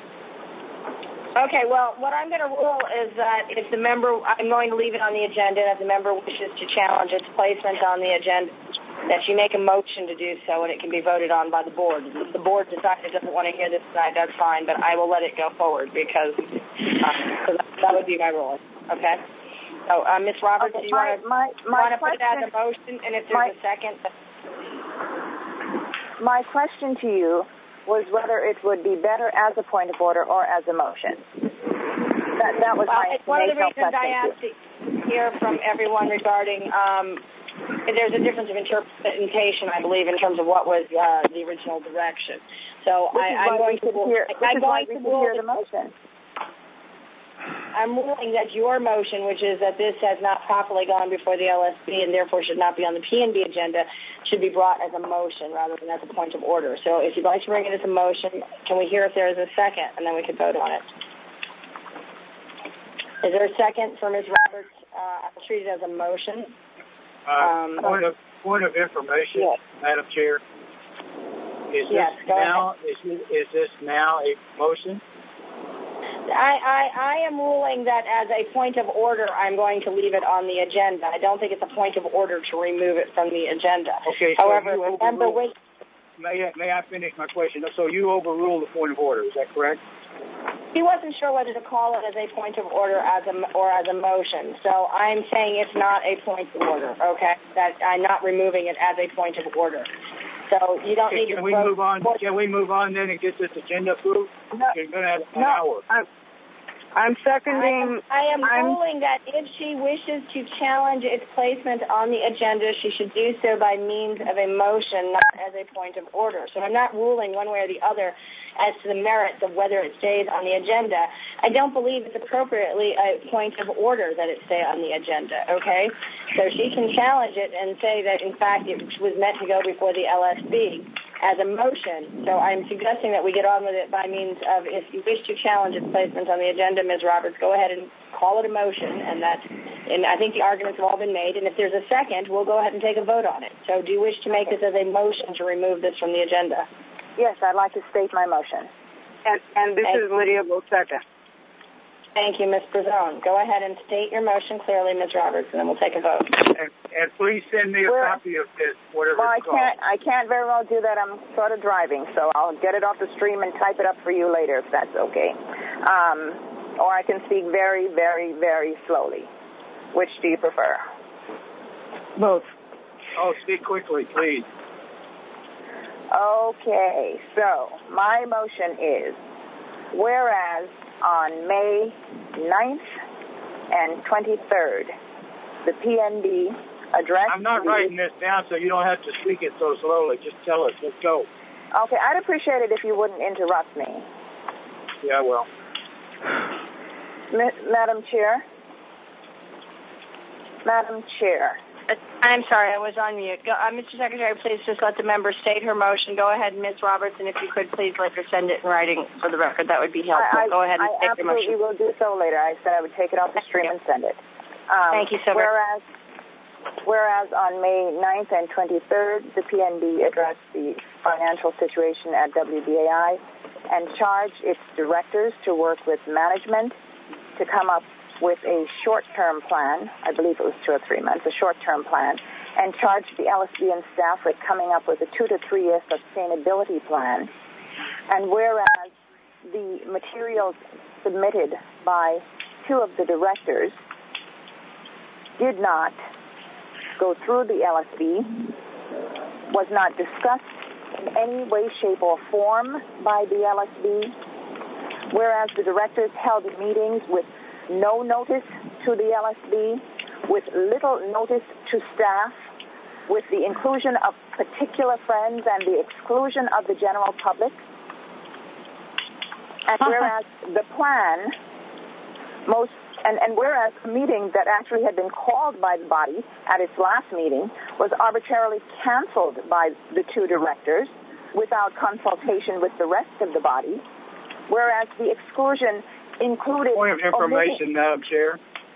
[SPEAKER 1] Okay, well, what I'm going to rule is that if the member, I'm going to leave it on the agenda, and if the member wishes to challenge its placement on the agenda, that you make a motion to do so, and it can be voted on by the board. If the board decides it doesn't want to hear this tonight, that's fine, but I will let it go forward, because uh, that would be my ruling, okay? So, uh, Miz Roberts,
[SPEAKER 7] okay,
[SPEAKER 1] do you
[SPEAKER 7] my,
[SPEAKER 1] want to,
[SPEAKER 7] my, my
[SPEAKER 1] want to put it as a motion, and if there's
[SPEAKER 7] my,
[SPEAKER 1] a second?
[SPEAKER 7] my question to you was whether it would be better as a point of order or as a motion. That, that was
[SPEAKER 18] well,
[SPEAKER 7] my
[SPEAKER 18] it's one of the
[SPEAKER 7] informational
[SPEAKER 18] reasons I asked to hear from everyone regarding, um, there's a difference of interpretation, I believe, in terms of what was uh, the original direction. So
[SPEAKER 7] Which
[SPEAKER 18] I, I'm going to
[SPEAKER 7] hear,
[SPEAKER 18] I'm going to
[SPEAKER 7] hear the motion.
[SPEAKER 18] I'm ruling that your motion, which is that this has not properly gone before the L S B and therefore should not be on the P N B agenda, should be brought as a motion rather than as a point of order. So if you'd like to bring it as a motion, can we hear if there is a second, and then we can vote on it. Is there a second for Miz Roberts? Uh, I'll treat it as a motion.
[SPEAKER 2] Uh,
[SPEAKER 18] um,
[SPEAKER 2] point of point of information,
[SPEAKER 18] yes.
[SPEAKER 2] Madam Chair. Is
[SPEAKER 18] yes,
[SPEAKER 2] this now is, is this now a motion?
[SPEAKER 18] I, I, I am ruling that as a point of order, I'm going to leave it on the agenda. I don't think it's a point of order to remove it from the agenda.
[SPEAKER 2] Okay. So
[SPEAKER 18] However,
[SPEAKER 2] you
[SPEAKER 18] remember, wait.
[SPEAKER 2] May I, may I finish my question? So you overrule the point of order. Is that correct?
[SPEAKER 18] He wasn't sure whether to call it as a point of order as a, or as a motion. So I'm saying it's not a point of order, okay? That I'm not removing it as a point of order. So you don't
[SPEAKER 2] okay,
[SPEAKER 18] need
[SPEAKER 2] can
[SPEAKER 18] to
[SPEAKER 2] we
[SPEAKER 18] vote.
[SPEAKER 2] move on? Can we move on then and get this agenda approved?
[SPEAKER 5] No,
[SPEAKER 2] You're going to have an
[SPEAKER 5] no,
[SPEAKER 2] hour.
[SPEAKER 5] I'm, I'm seconding.
[SPEAKER 18] I am, I am
[SPEAKER 5] I'm,
[SPEAKER 18] ruling that if she wishes to challenge its placement on the agenda, she should do so by means of a motion, not as a point of order. So I'm not ruling one way or the other as to the merits of whether it stays on the agenda. I don't believe it's appropriately a point of order that it stay on the agenda, okay? So she can challenge it and say that, in fact, it was meant to go before the L S B as a motion. So I'm suggesting that we get on with it by means of, if you wish to challenge its placement on the agenda, Miz Roberts, go ahead and call it a motion, and that, and I think the arguments have all been made, and if there's a second, we'll go ahead and take a vote on it. So do you wish to make this as a motion to remove this from the agenda?
[SPEAKER 7] Yes, I'd like to state my motion.
[SPEAKER 5] And, and this
[SPEAKER 18] Thank
[SPEAKER 5] is Lydia Bosecca.
[SPEAKER 18] Thank you, Miz Brazzone. Go ahead and state your motion clearly, Miz Roberts, and then we'll take a vote.
[SPEAKER 2] And, and please send me a
[SPEAKER 7] We're,
[SPEAKER 2] copy of this, whatever
[SPEAKER 7] well,
[SPEAKER 2] it's
[SPEAKER 7] I
[SPEAKER 2] called.
[SPEAKER 7] can't, I can't very well do that. I'm sort of driving, so I'll get it off the stream and type it up for you later if that's okay. Um, or I can speak very, very, very slowly. Which do you prefer?
[SPEAKER 5] Both.
[SPEAKER 2] Oh, speak quickly, please.
[SPEAKER 7] Okay, so my motion is, whereas on May ninth and twenty-third, the P N B addressed...
[SPEAKER 2] I'm not
[SPEAKER 7] the,
[SPEAKER 2] writing this down, so you don't have to speak it so slowly. Just tell us. Let's go.
[SPEAKER 7] Okay, I'd appreciate it if you wouldn't interrupt me.
[SPEAKER 2] Yeah, well.
[SPEAKER 7] Ma- Madam Chair? Madam Chair.
[SPEAKER 18] I'm sorry, I was on mute. Go, uh, Mister Secretary, please just let the member state her motion. Go ahead, Miz Roberts, and if you could, please let her send it in writing for the record. That would be helpful.
[SPEAKER 7] I, I,
[SPEAKER 18] Go ahead and
[SPEAKER 7] I
[SPEAKER 18] state your motion.
[SPEAKER 7] absolutely will do so later. I said I would take it off the stream and send it. Um,
[SPEAKER 18] Thank you so much.
[SPEAKER 7] Whereas, whereas on May ninth and twenty-third, the P N B addressed the financial situation at W B A I and charged its directors to work with management to come up with a short-term plan, I believe it was two or three months, a short-term plan, and charged the L S B and staff with coming up with a two to three-year sustainability plan. And whereas the materials submitted by two of the directors did not go through the L S B, was not discussed in any way, shape, or form by the L S B, whereas the directors held meetings with no notice to the L S B, with little notice to staff, with the inclusion of particular friends and the exclusion of the general public. And whereas the plan, most, and, and whereas a meeting that actually had been called by the body at its last meeting was arbitrarily canceled by the two directors without consultation with the rest of the body, whereas the exclusion included...
[SPEAKER 2] Point of information, Madam Chair.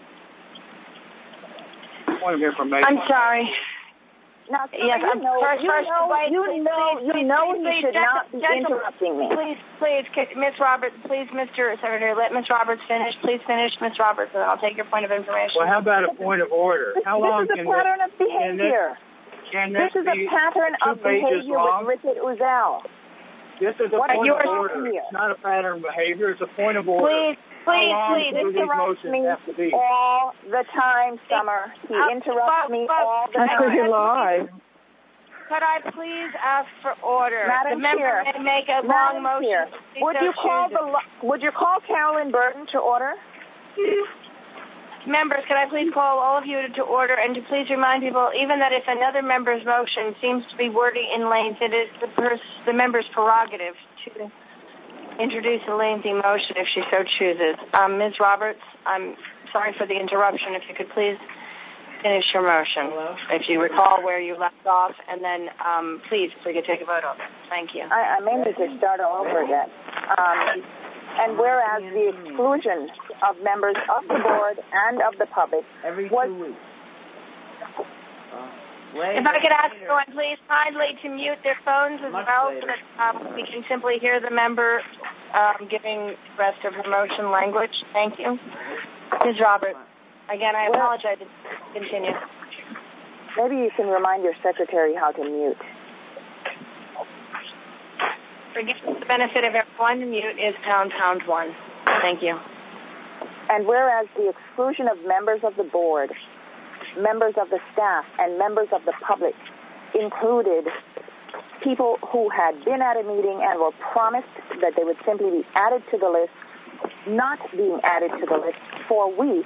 [SPEAKER 2] Point of information.
[SPEAKER 18] I'm sorry.
[SPEAKER 7] Now, so
[SPEAKER 18] yes,
[SPEAKER 7] you
[SPEAKER 18] I'm
[SPEAKER 7] know,
[SPEAKER 18] first,
[SPEAKER 7] you
[SPEAKER 18] first,
[SPEAKER 7] know,
[SPEAKER 18] wait,
[SPEAKER 7] you
[SPEAKER 18] please,
[SPEAKER 7] know,
[SPEAKER 18] please,
[SPEAKER 7] you
[SPEAKER 18] please,
[SPEAKER 7] know
[SPEAKER 18] please,
[SPEAKER 7] you
[SPEAKER 18] please,
[SPEAKER 7] should
[SPEAKER 18] gentle,
[SPEAKER 7] not be
[SPEAKER 18] gentle,
[SPEAKER 7] interrupting me.
[SPEAKER 18] Please, please, Miz Roberts, please, Mister Secretary, let Miz Roberts finish. Please finish, Miz Roberts, and I'll take your point of information.
[SPEAKER 2] Well, how about a point of order? How
[SPEAKER 7] this
[SPEAKER 2] long
[SPEAKER 7] is a
[SPEAKER 2] can
[SPEAKER 7] pattern
[SPEAKER 2] this,
[SPEAKER 7] of behavior.
[SPEAKER 2] Can this, can
[SPEAKER 7] this,
[SPEAKER 2] this
[SPEAKER 7] is a pattern of behavior
[SPEAKER 2] long?
[SPEAKER 7] with Richard Uzel.
[SPEAKER 2] This is a
[SPEAKER 7] what
[SPEAKER 2] point of
[SPEAKER 7] order.
[SPEAKER 2] order. It's not a pattern of behavior. It's a point of order.
[SPEAKER 7] Please, please, please interrupt me all the time, Summer. He interrupts me all the time.
[SPEAKER 5] Actually, live.
[SPEAKER 18] could I please ask for order?
[SPEAKER 7] Madam
[SPEAKER 18] the member
[SPEAKER 7] Chair.
[SPEAKER 18] may make a
[SPEAKER 7] Madam
[SPEAKER 18] long motion.
[SPEAKER 7] Chair. Would
[SPEAKER 18] so
[SPEAKER 7] you call
[SPEAKER 18] chooses.
[SPEAKER 7] the Would you call Carolyn Burton to order?
[SPEAKER 18] Members, can I please call all of you to order and to please remind people, even that if another member's motion seems to be wordy in length, it is the, pers- the member's prerogative to introduce a lengthy motion if she so chooses. Um, Miz Roberts, I'm sorry for the interruption. If you could please finish your motion. Hello? If you recall where you left off, and then um, please, if we could take a vote on it. Thank you.
[SPEAKER 7] I, I may need to start all over again. Um, and whereas the exclusion of members of the board and of the public
[SPEAKER 19] every
[SPEAKER 7] was,
[SPEAKER 19] two weeks.
[SPEAKER 18] Uh, if I could ask everyone, please, kindly to mute their phones as
[SPEAKER 19] Much
[SPEAKER 18] well,
[SPEAKER 19] later.
[SPEAKER 18] so that um, we can simply hear the member um, giving the rest of her motion language. Thank you. Miz Roberts, again, I apologize. Continue.
[SPEAKER 7] Maybe you can remind your secretary how to mute.
[SPEAKER 18] For the benefit of everyone, mute is pound, pound one. Thank you.
[SPEAKER 7] And whereas the exclusion of members of the board, members of the staff, and members of the public included people who had been at a meeting and were promised that they would simply be added to the list, not being added to the list for weeks,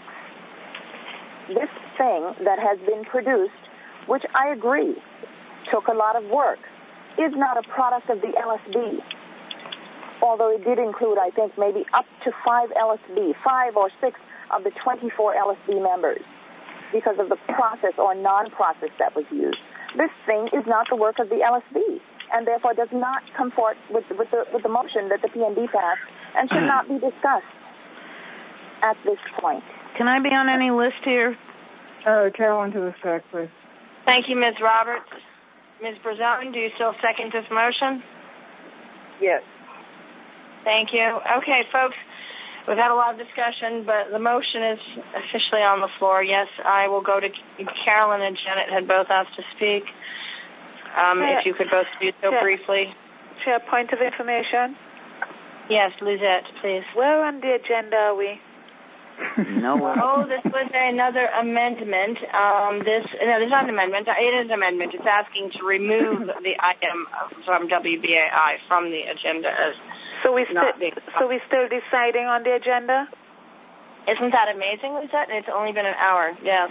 [SPEAKER 7] this thing that has been produced, which I agree took a lot of work, is not a product of the L S B. Although it did include, I think, maybe up to five L S B, five or six of the twenty-four L S B members, because of the process or non-process that was used. This thing is not the work of the L S B, and therefore does not comport with, with, the, with the motion that the P N D passed, and should not be discussed at this point.
[SPEAKER 17] Can I be on any list here?
[SPEAKER 14] Uh, Carolyn to the sec, please.
[SPEAKER 18] Thank you, Miz Roberts. Miz Brazone, do you still second this motion?
[SPEAKER 14] Yes.
[SPEAKER 18] Thank you. Okay, folks, we've had a lot of discussion, but the motion is officially on the floor. Yes, I will go to Carolyn and Janet had both asked to speak. Um,
[SPEAKER 20] Chair,
[SPEAKER 18] if you could both do so
[SPEAKER 20] Chair,
[SPEAKER 18] briefly.
[SPEAKER 20] Chair, point of information?
[SPEAKER 18] Yes, Lizette, please.
[SPEAKER 20] Where on the agenda are we?
[SPEAKER 6] Nowhere.
[SPEAKER 18] Oh, this was another amendment. Um, this no, there's not an amendment. It is an amendment. It's asking to remove the item from W B A I from the agenda as
[SPEAKER 20] so we
[SPEAKER 18] not
[SPEAKER 20] sti-
[SPEAKER 18] being.
[SPEAKER 20] So we're still deciding on the agenda?
[SPEAKER 18] Isn't that amazing, Lizette? It's only been an hour. Yes.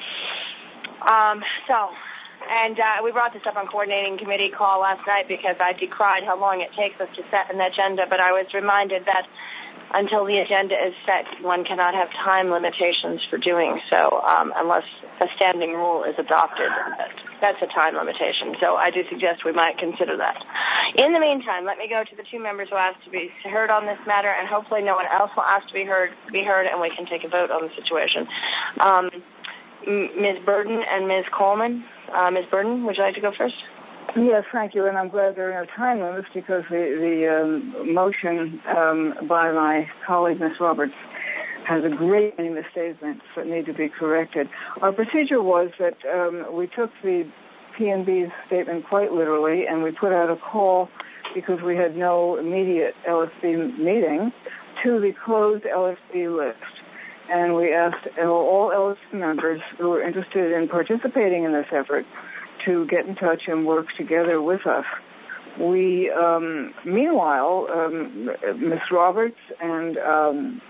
[SPEAKER 18] Um. So, and uh, we brought this up on coordinating committee call last night because I decried how long it takes us to set an agenda, but I was reminded that until the agenda is set, one cannot have time limitations for doing so um, unless a standing rule is adopted. That's a time limitation. So I do suggest we might consider that. In the meantime, let me go to the two members who asked to be heard on this matter, and hopefully no one else will ask to be heard, be heard, and we can take a vote on the situation. Um, Miz Burden and Miz Coleman. Uh, Miz Burden, would you like to go first?
[SPEAKER 14] Yes, thank you, and I'm glad there are no time limits because the, the um, motion um, by my colleague, Miz Roberts, has a great many misstatements that need to be corrected. Our procedure was that um, we took the P N B's statement quite literally, and we put out a call because we had no immediate L S B meeting to the closed L S B list. And we asked all L S B members who were interested in participating in this effort to get in touch and work together with us. We, um, meanwhile, um, Miz Roberts and um,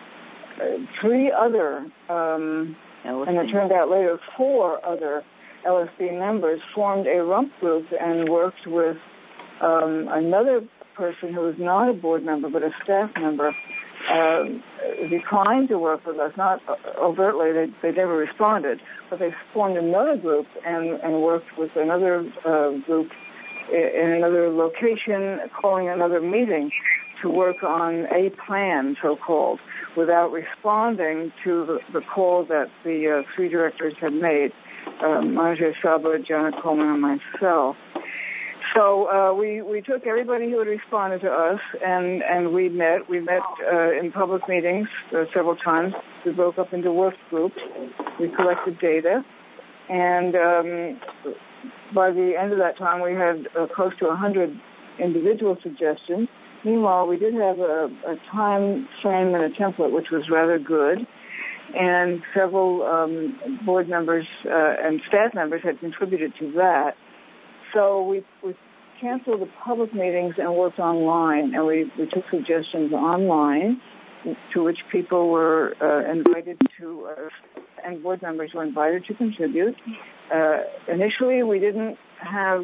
[SPEAKER 14] three other, um, and it turned out later four other L S B members formed a rump group and worked with um, another person who was not a board member but a staff member. Uh, declined to work with us, not overtly, they, they never responded, but they formed another group and, and worked with another uh, group in another location, calling another meeting to work on a plan, so-called, without responding to the, the call that the uh, three directors had made, uh, Manja Saba, Janet Coleman, and myself. So uh, we, we took everybody who had responded to us, and, and we met. We met uh, in public meetings uh, several times. We broke up into work groups. We collected data. And um, by the end of that time, we had uh, close to one hundred individual suggestions. Meanwhile, we did have a, a time frame and a template, which was rather good. And several um, board members uh, and staff members had contributed to that. so we, we canceled the public meetings and worked online, and we, we took suggestions online, to which people were uh, invited to, uh, and board members were invited to contribute. Uh, initially, we didn't have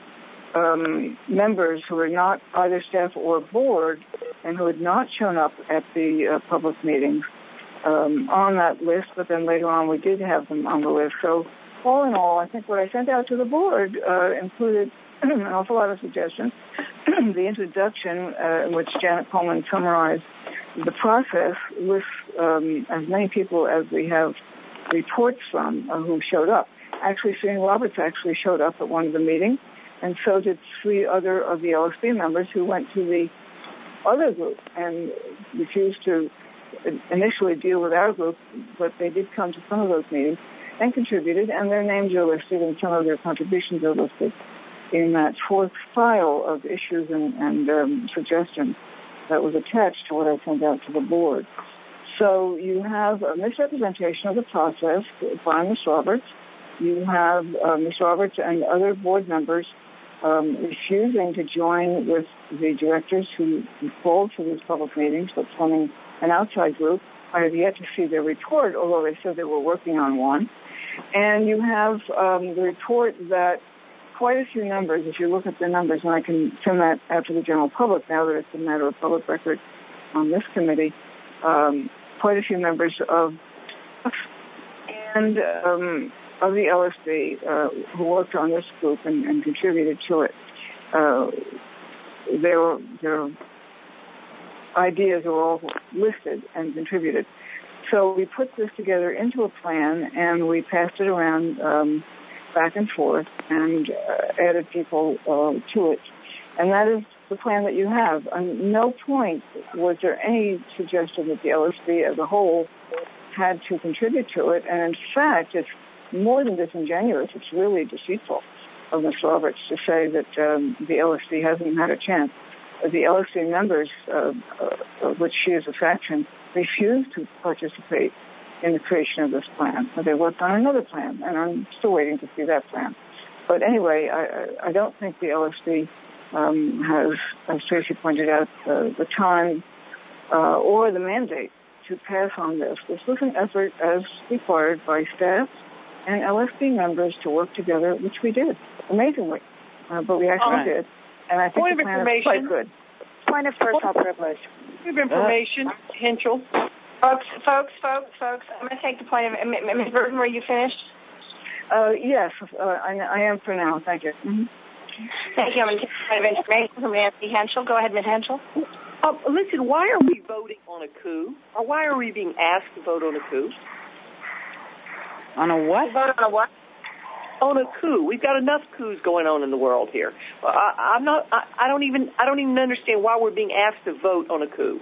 [SPEAKER 14] um, members who were not either staff or board and who had not shown up at the uh, public meetings um, on that list, but then later on we did have them on the list. So all in all, I think what I sent out to the board uh, included an awful lot of suggestions. The introduction, uh, in which Janet Coleman summarized the process, with um, as many people as we have reports from uh, who showed up. Actually, Serene Roberts actually showed up at one of the meetings, and so did three other of the L S B members who went to the other group and refused to initially deal with our group, but they did come to some of those meetings and contributed, and their names are listed and some of their contributions are listed in that fourth file of issues and, and um, suggestions that was attached to what I sent out to the board. So you have a misrepresentation of the process by Miz Roberts. You have uh, Miz Roberts and other board members um, refusing to join with the directors who called for these public meetings, but forming an outside group. I have yet to see their report, although they said they were working on one. And you have um, the report that quite a few numbers, if you look at the numbers, and I can send that out to the general public now that it's a matter of public record on this committee, um, quite a few members of and um, of the L S B uh, who worked on this group and, and contributed to it. Uh, their, their ideas are all listed and contributed. So we put this together into a plan, and we passed it around um, back and forth and uh, added people uh, to it. And that is the plan that you have. On no point was there any suggestion that the L S B as a whole had to contribute to it. And in fact, it's more than disingenuous. It's really deceitful of Miz Roberts to say that um, the L S B hasn't had a chance. The L S B members, uh, uh, of which she is a faction, refused to participate in the creation of this plan. They worked on another plan, and I'm still waiting to see that plan. But anyway, I, I don't think the L S B um, has, as Tracy pointed out, uh, the time uh, or the mandate to pass on this. This was an effort as required by staff and L S B members to work together, which we did, amazingly. Uh, but we actually right. did. And I think
[SPEAKER 11] Point
[SPEAKER 14] the
[SPEAKER 11] of
[SPEAKER 14] plan
[SPEAKER 11] information.
[SPEAKER 14] is quite good.
[SPEAKER 7] Point of personal privilege.
[SPEAKER 11] Point of information. Uh, Henschel.
[SPEAKER 18] Folks, folks, folks, folks, I'm going to take the point of, Miz Burton, were you finished?
[SPEAKER 14] Uh, yes, uh, I, I am for now. Thank you. Mm-hmm.
[SPEAKER 18] Thank you. I'm going to take the point of information from Nancy Henschel. Go ahead, Miz Henschel.
[SPEAKER 11] Uh, listen, why are we voting on a coup? Or why are we being asked to vote on a coup?
[SPEAKER 17] On a what?
[SPEAKER 18] Vote on a what?
[SPEAKER 11] On a coup. We've got enough coups going on in the world here. Uh, I, I'm not. I, I don't even. I don't even understand why we're being asked to vote on a coup.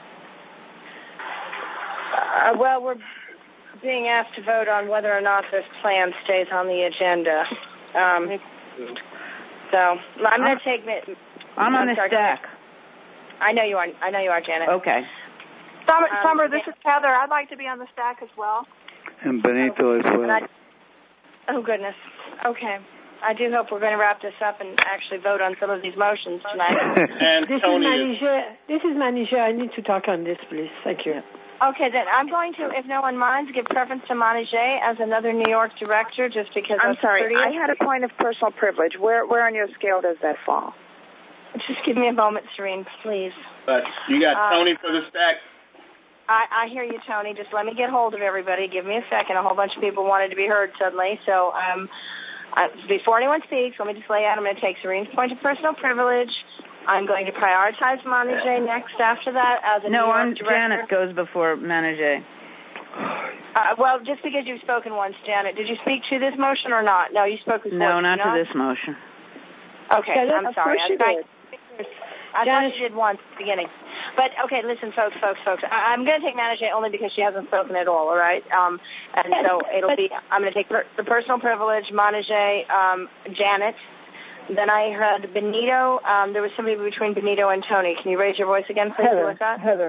[SPEAKER 18] Uh, well, we're being asked to vote on whether or not this plan stays on the agenda. Um, so I'm going to take.
[SPEAKER 17] I'm on the stack.
[SPEAKER 18] I know you are. I know you are, Janet.
[SPEAKER 17] Okay.
[SPEAKER 7] Summer,
[SPEAKER 18] Um,
[SPEAKER 7] Summer this is Heather. I'd like to be on the stack as well.
[SPEAKER 8] And Benito as well.
[SPEAKER 18] I, oh, goodness. Okay. I do hope we're going to wrap this up and actually vote on some of these motions tonight.
[SPEAKER 10] And
[SPEAKER 12] this
[SPEAKER 10] Tony
[SPEAKER 12] is Maniger. This is Maniger. I need to talk on this, please. Thank you.
[SPEAKER 18] Okay, then I'm going to, if no one minds, give preference to Maniger as another New York director, just because
[SPEAKER 7] I'm
[SPEAKER 18] that's
[SPEAKER 7] sorry.
[SPEAKER 18] courteous.
[SPEAKER 7] I had a point of personal privilege. Where, where on your scale does that fall?
[SPEAKER 18] Just give me a moment, Serene, please.
[SPEAKER 10] But you got
[SPEAKER 18] Uh,
[SPEAKER 10] Tony for the stack.
[SPEAKER 18] I, I hear you, Tony. Just let me get hold of everybody. Give me a second. A whole bunch of people wanted to be heard suddenly. So um, uh, before anyone speaks, let me just lay out. I'm going to take Serene's point of personal privilege. I'm going to prioritize Maniger next after that as a
[SPEAKER 17] no,
[SPEAKER 18] New York
[SPEAKER 17] I'm,
[SPEAKER 18] director.
[SPEAKER 17] Janet goes before Maniger.
[SPEAKER 18] Uh, well, just because you've spoken once, Janet, did you speak to this motion or not? No, you spoke before.
[SPEAKER 17] No, not
[SPEAKER 18] you
[SPEAKER 17] to
[SPEAKER 18] know?
[SPEAKER 17] this motion.
[SPEAKER 18] Okay,
[SPEAKER 14] Yeah,
[SPEAKER 18] I'm
[SPEAKER 14] of
[SPEAKER 18] sorry.
[SPEAKER 14] course she
[SPEAKER 18] I,
[SPEAKER 14] did.
[SPEAKER 18] I thought she did once at the beginning. But, okay, listen, folks, folks, folks. I, I'm going to take Maniger only because she hasn't spoken at all, all right? Um, and so it'll be, I'm going to take per, the personal privilege, Maniger, um, Janet. Then I heard Benito. Um, there was somebody between Benito and Tony. Can you raise your voice again, please?
[SPEAKER 14] Heather,
[SPEAKER 18] What's that?
[SPEAKER 14] Heather.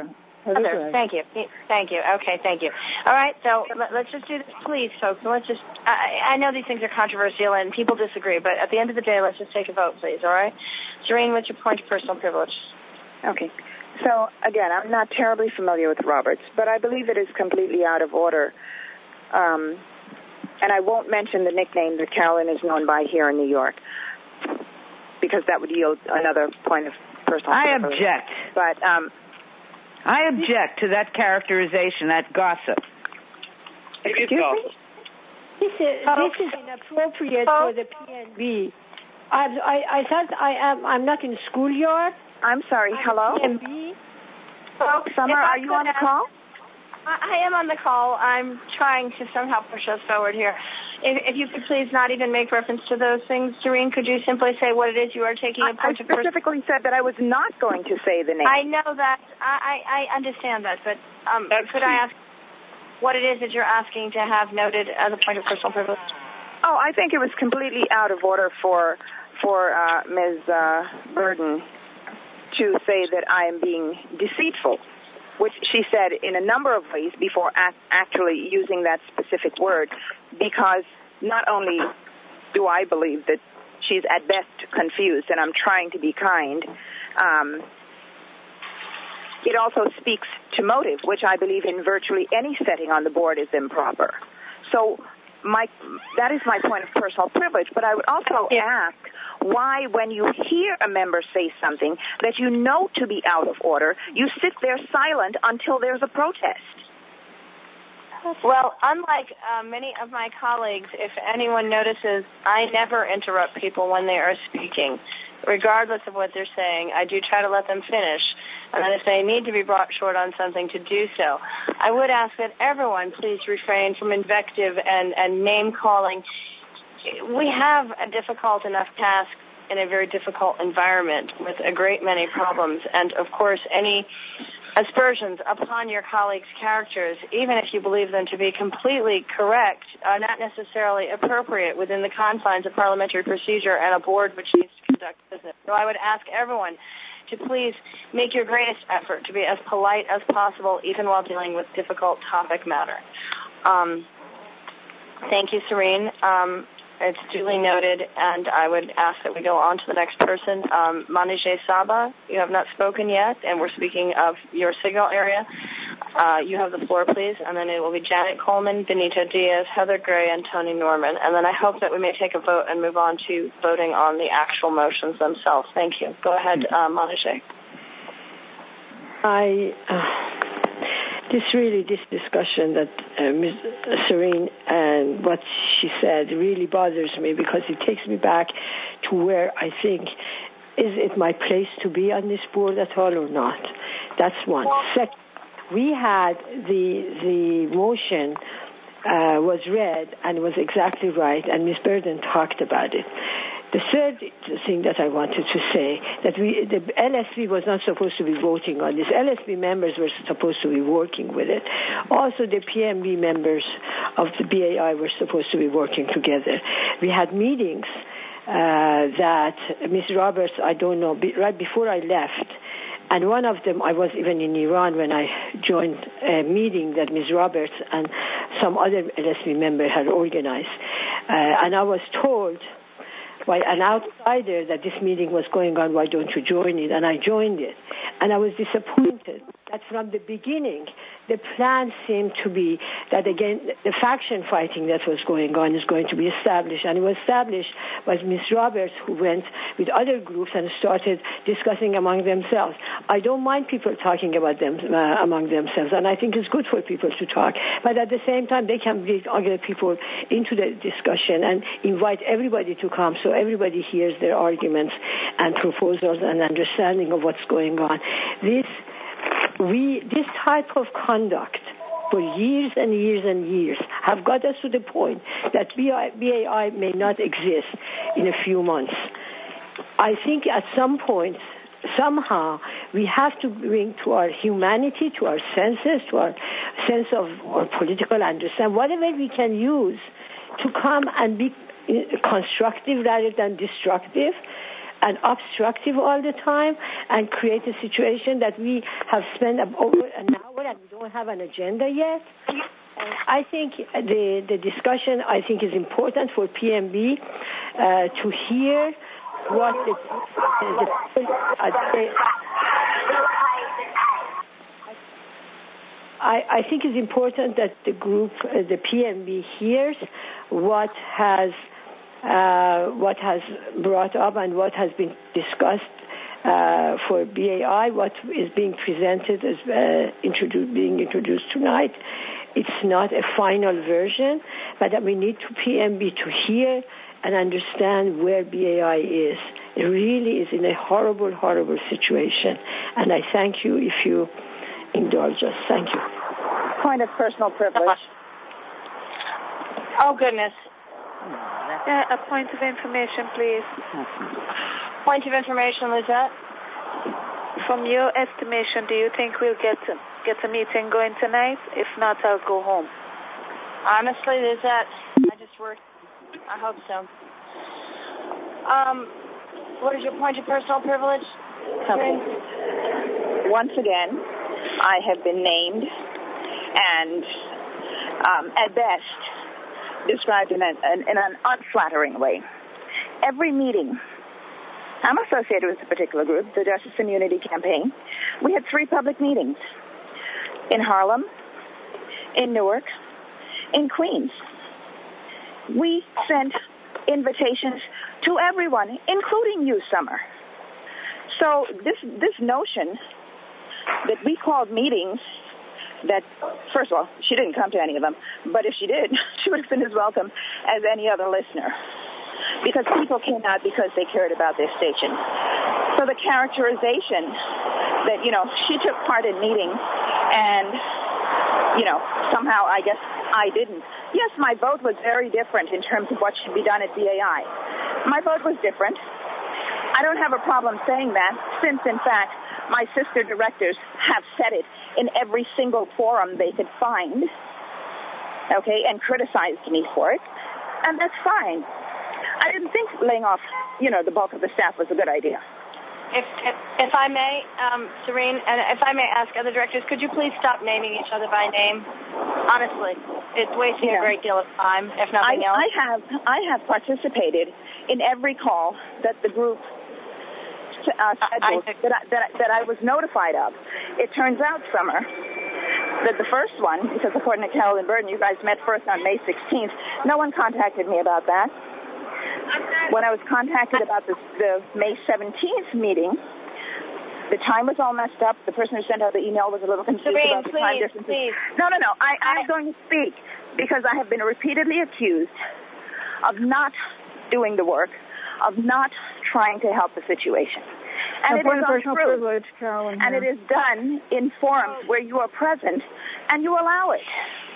[SPEAKER 14] Heather,
[SPEAKER 18] thank you. Thank you. Okay, thank you. All right, so let, let's just do this, please, folks. Let's just, I, I know these things are controversial and people disagree, but at the end of the day, let's just take a vote, please, all right? Serene, what's your point of personal privilege?
[SPEAKER 7] Okay. So, again, I'm not terribly familiar with Roberts, but I believe it is completely out of order. Um, and I won't mention the nickname that Carolyn is known by here in New York, because that would yield another point of personal
[SPEAKER 17] I
[SPEAKER 7] privilege.
[SPEAKER 17] object.
[SPEAKER 7] But, um...
[SPEAKER 17] I object to that characterization, that gossip.
[SPEAKER 7] Excuse me?
[SPEAKER 12] This is,
[SPEAKER 18] oh.
[SPEAKER 12] this is inappropriate oh. for the P N B. I, I, I thought I am, I'm not in schoolyard.
[SPEAKER 7] I'm sorry,
[SPEAKER 12] I'm
[SPEAKER 7] hello?
[SPEAKER 12] P N B.
[SPEAKER 18] Folks,
[SPEAKER 7] Summer, are you on the call?
[SPEAKER 18] I, I am on the call. I'm trying to somehow push us forward here. If, if you could please not even make reference to those things, Serene, could you simply say what it is you are taking a point of...
[SPEAKER 7] I specifically said that I was not going to say the name.
[SPEAKER 18] I know that. I, I understand that, but um, could I ask what it is that you're asking to have noted as a point of personal privilege?
[SPEAKER 7] Oh, I think it was completely out of order for for uh, Miz Uh, Burden to say that I am being deceitful, which she said in a number of ways before act- actually using that specific word, because not only do I believe that she's at best confused, and I'm trying to be kind, um, it also speaks to motive, which I believe in virtually any setting on the board is improper. So my that is my point of personal privilege, but I would also yeah. ask why, when you hear a member say something that you know to be out of order, you sit there silent until there's a protest.
[SPEAKER 18] Well, unlike uh, many of my colleagues, if anyone notices, I never interrupt people when they are speaking, regardless of what they're saying. I do try to let them finish, and then if they need to be brought short on something, to do so. I would ask that everyone please refrain from invective and, and name-calling. We have a difficult enough task in a very difficult environment with a great many problems, and, of course, any aspersions upon your colleagues' characters, even if you believe them to be completely correct, are not necessarily appropriate within the confines of parliamentary procedure and a board which needs to conduct business. So I would ask everyone to please make your greatest effort to be as polite as possible, even while dealing with difficult topic matter. Um, thank you, Serene. Um, It's duly noted, and I would ask that we go on to the next person. Um, Manijay Saba, you have not spoken yet, and we're speaking of your signal area. Uh, you have the floor, please, and then it will be Janet Coleman, Benita Diaz, Heather Gray, and Tony Norman. And then I hope that we may take a vote and move on to voting on the actual motions themselves. Thank you. Go ahead, uh, Manijay.
[SPEAKER 12] I... Uh... This really, this discussion that uh, Miz Serene and what she said really bothers me, because it takes me back to where I think, is it my place to be on this board at all or not? That's one. Second, we had the the motion uh, was read and was exactly right, and Miz Burden talked about it. The third thing that I wanted to say, that we, the L S B was not supposed to be voting on this. L S B members were supposed to be working with it. Also, the P M B members of the B A I were supposed to be working together. We had meetings uh, that Miz Roberts, I don't know, be, right before I left, and one of them, I was even in Iran when I joined a meeting that Miz Roberts and some other L S B member had organized. Uh, and I was told by an outsider that this meeting was going on, why don't you join it? And I joined it. And I was disappointed that from the beginning, the plan seemed to be that, again, the faction fighting that was going on is going to be established. And it was established by Miz Roberts, who went with other groups and started discussing among themselves. I don't mind people talking about them uh, among themselves, and I think it's good for people to talk. But at the same time, they can bring other people into the discussion and invite everybody to come so everybody hears their arguments and proposals and understanding of what's going on. This We, this type of conduct for years and years and years have got us to the point that B A I may not exist in a few months. I think at some point, somehow, we have to bring to our humanity, to our senses, to our sense of our political understanding, whatever we can use to come and be constructive rather than destructive, and obstructive all the time and create a situation that we have spent over an hour and we don't have an agenda yet. I think the the discussion, I think, is important for P M B uh, to hear what the, the, the I, I think it's important that the group, uh, the P M B, hears what has uh, what has brought up and what has been discussed uh, for B A I, what is being presented as uh, introduced, being introduced tonight. It's not a final version, but that we need to P M B to hear and understand where B A I is. It really is in a horrible, horrible situation. And I thank you if you indulge us. Thank you.
[SPEAKER 7] Point of personal privilege.
[SPEAKER 18] Oh, goodness.
[SPEAKER 20] Yeah, a point of information, please.
[SPEAKER 18] Point of information, Lizette.
[SPEAKER 20] From your estimation, do you think we'll get a, get a meeting going tonight? If not, I'll go home.
[SPEAKER 18] Honestly, Lizette, I just worked. I hope so. Um, what is your point of personal privilege?
[SPEAKER 7] Okay. Once again, I have been named and, um, at best, described in, a, in an unflattering way. Every meeting, I'm associated with a particular group, the Justice and Unity Campaign. We had three public meetings in Harlem, in Newark, in Queens. We sent invitations to everyone, including you, Summer. So this this notion that we called meetings that, first of all, she didn't come to any of them, but if she did, she would have been as welcome as any other listener. Because people came out because they cared about their station. So the characterization that, you know, she took part in meetings and, you know, somehow I guess I didn't. Yes, my vote was very different in terms of what should be done at B A I. My vote was different. I don't have a problem saying that, since, in fact, my sister directors have said it in every single forum they could find, okay, and criticized me for it, and that's fine. I didn't think laying off, you know, the bulk of the staff was a good idea.
[SPEAKER 18] If if, if I may, um, Serene, and if I may ask other directors, could you please stop naming each other by name? Honestly, it's wasting yeah. a great deal of time, if nothing
[SPEAKER 7] I,
[SPEAKER 18] else.
[SPEAKER 7] I have I have participated in every call that the group uh, scheduled I, that, I, that, I, that I was notified of. It turns out, Summer, that the first one, because according to Carolyn Burton, you guys met first on May sixteenth, no one contacted me about that. When I was contacted about the, the May seventeenth meeting, the time was all messed up. The person who sent out the email was a little confused
[SPEAKER 18] Serene,
[SPEAKER 7] about the
[SPEAKER 18] please,
[SPEAKER 7] time differences.
[SPEAKER 18] Please.
[SPEAKER 7] No, no, no. I, I'm going to speak because I have been repeatedly accused of not doing the work, of not trying to help the situation. And it is untrue.
[SPEAKER 14] Carolyn,
[SPEAKER 7] and it is done in forums where you are present and you allow it.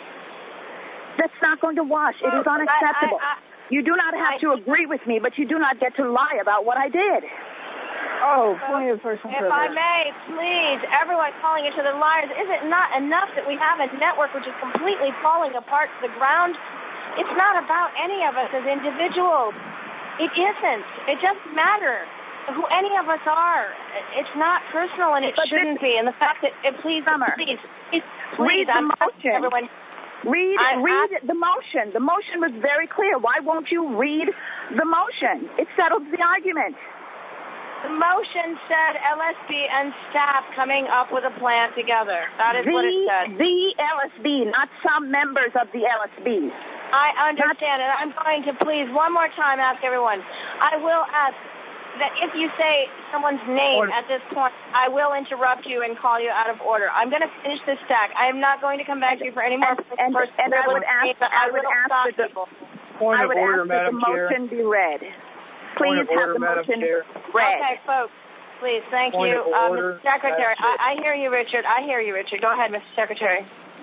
[SPEAKER 7] That's not going to wash. It is unacceptable. I, I, I, You do not have to agree with me, but you do not get to lie about what I did.
[SPEAKER 14] Oh, plenty of personal
[SPEAKER 18] If
[SPEAKER 14] privilege.
[SPEAKER 18] I may, please, everyone calling each other liars. Is it not enough that we have a network which is completely falling apart to the ground? It's not about any of us as individuals. It isn't. It doesn't matter who any of us are. It's not personal, and it but shouldn't this, be. And the fact that, it, please, Summer, please, please, please,
[SPEAKER 7] read the
[SPEAKER 18] I'm
[SPEAKER 7] motion.
[SPEAKER 18] Everyone.
[SPEAKER 7] Read
[SPEAKER 18] I,
[SPEAKER 7] read
[SPEAKER 18] I,
[SPEAKER 7] the motion. The motion was very clear. Why won't you read the motion? It settles the argument.
[SPEAKER 18] The motion said L S B and staff coming up with a plan together. That is
[SPEAKER 7] the,
[SPEAKER 18] what it said.
[SPEAKER 7] The L S B, not some members of the L S B.
[SPEAKER 18] I understand, not, and I'm going to please one more time ask everyone. I will ask that if you say someone's name at this point, I will interrupt you and call you out of order. I'm going to finish this stack. I am not going to come back to you for any more.
[SPEAKER 7] And, and, and I would ask, I would ask that the,
[SPEAKER 2] point
[SPEAKER 7] I
[SPEAKER 2] of
[SPEAKER 7] would
[SPEAKER 2] order,
[SPEAKER 7] ask that
[SPEAKER 2] Madam
[SPEAKER 7] the motion
[SPEAKER 2] Chair.
[SPEAKER 7] be read. Please
[SPEAKER 2] Point of
[SPEAKER 7] have
[SPEAKER 2] order,
[SPEAKER 7] the motion
[SPEAKER 2] Madam Chair.
[SPEAKER 7] read.
[SPEAKER 18] Okay, folks. Please, thank
[SPEAKER 2] Point
[SPEAKER 18] you.
[SPEAKER 2] of
[SPEAKER 18] Uh,
[SPEAKER 2] order,
[SPEAKER 18] Mister Secretary, I, I hear you, Richard. I hear you, Richard. Go ahead, Mister Secretary.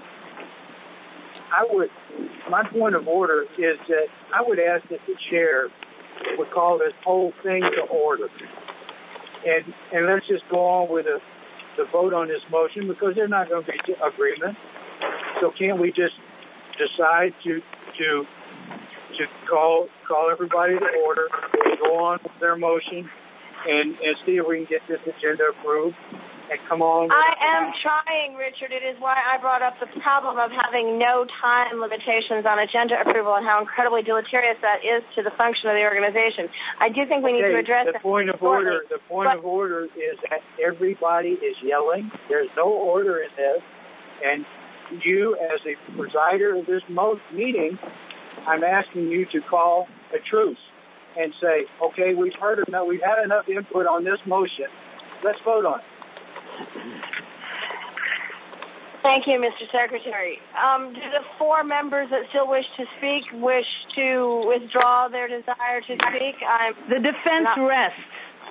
[SPEAKER 2] I would, my point of order is that I would ask that the chair would call this whole thing to order. And and let's just go on with the, the vote on this motion, because there's not going to be agreement. So can't we just decide to to to call call everybody to order, go on with their motion, and, and see if we can get this agenda approved and come on.
[SPEAKER 18] I am trying, Richard. It is why I brought up the problem of having no time limitations on agenda approval and how incredibly deleterious that is to the function of the organization. I do think we
[SPEAKER 2] okay,
[SPEAKER 18] need to address
[SPEAKER 2] the
[SPEAKER 18] that.
[SPEAKER 2] Point of
[SPEAKER 18] shortly,
[SPEAKER 2] order, the point of order is that everybody is yelling. There's no order in this. And you, as a presider of this mo- meeting, I'm asking you to call a truce and say, okay, we've heard enough, we've had enough input on this motion. Let's vote on it.
[SPEAKER 18] Thank you, Mister Secretary. Um, do the four members that still wish to speak wish to withdraw their desire to speak? I'm
[SPEAKER 17] the defense
[SPEAKER 18] not...
[SPEAKER 17] rests.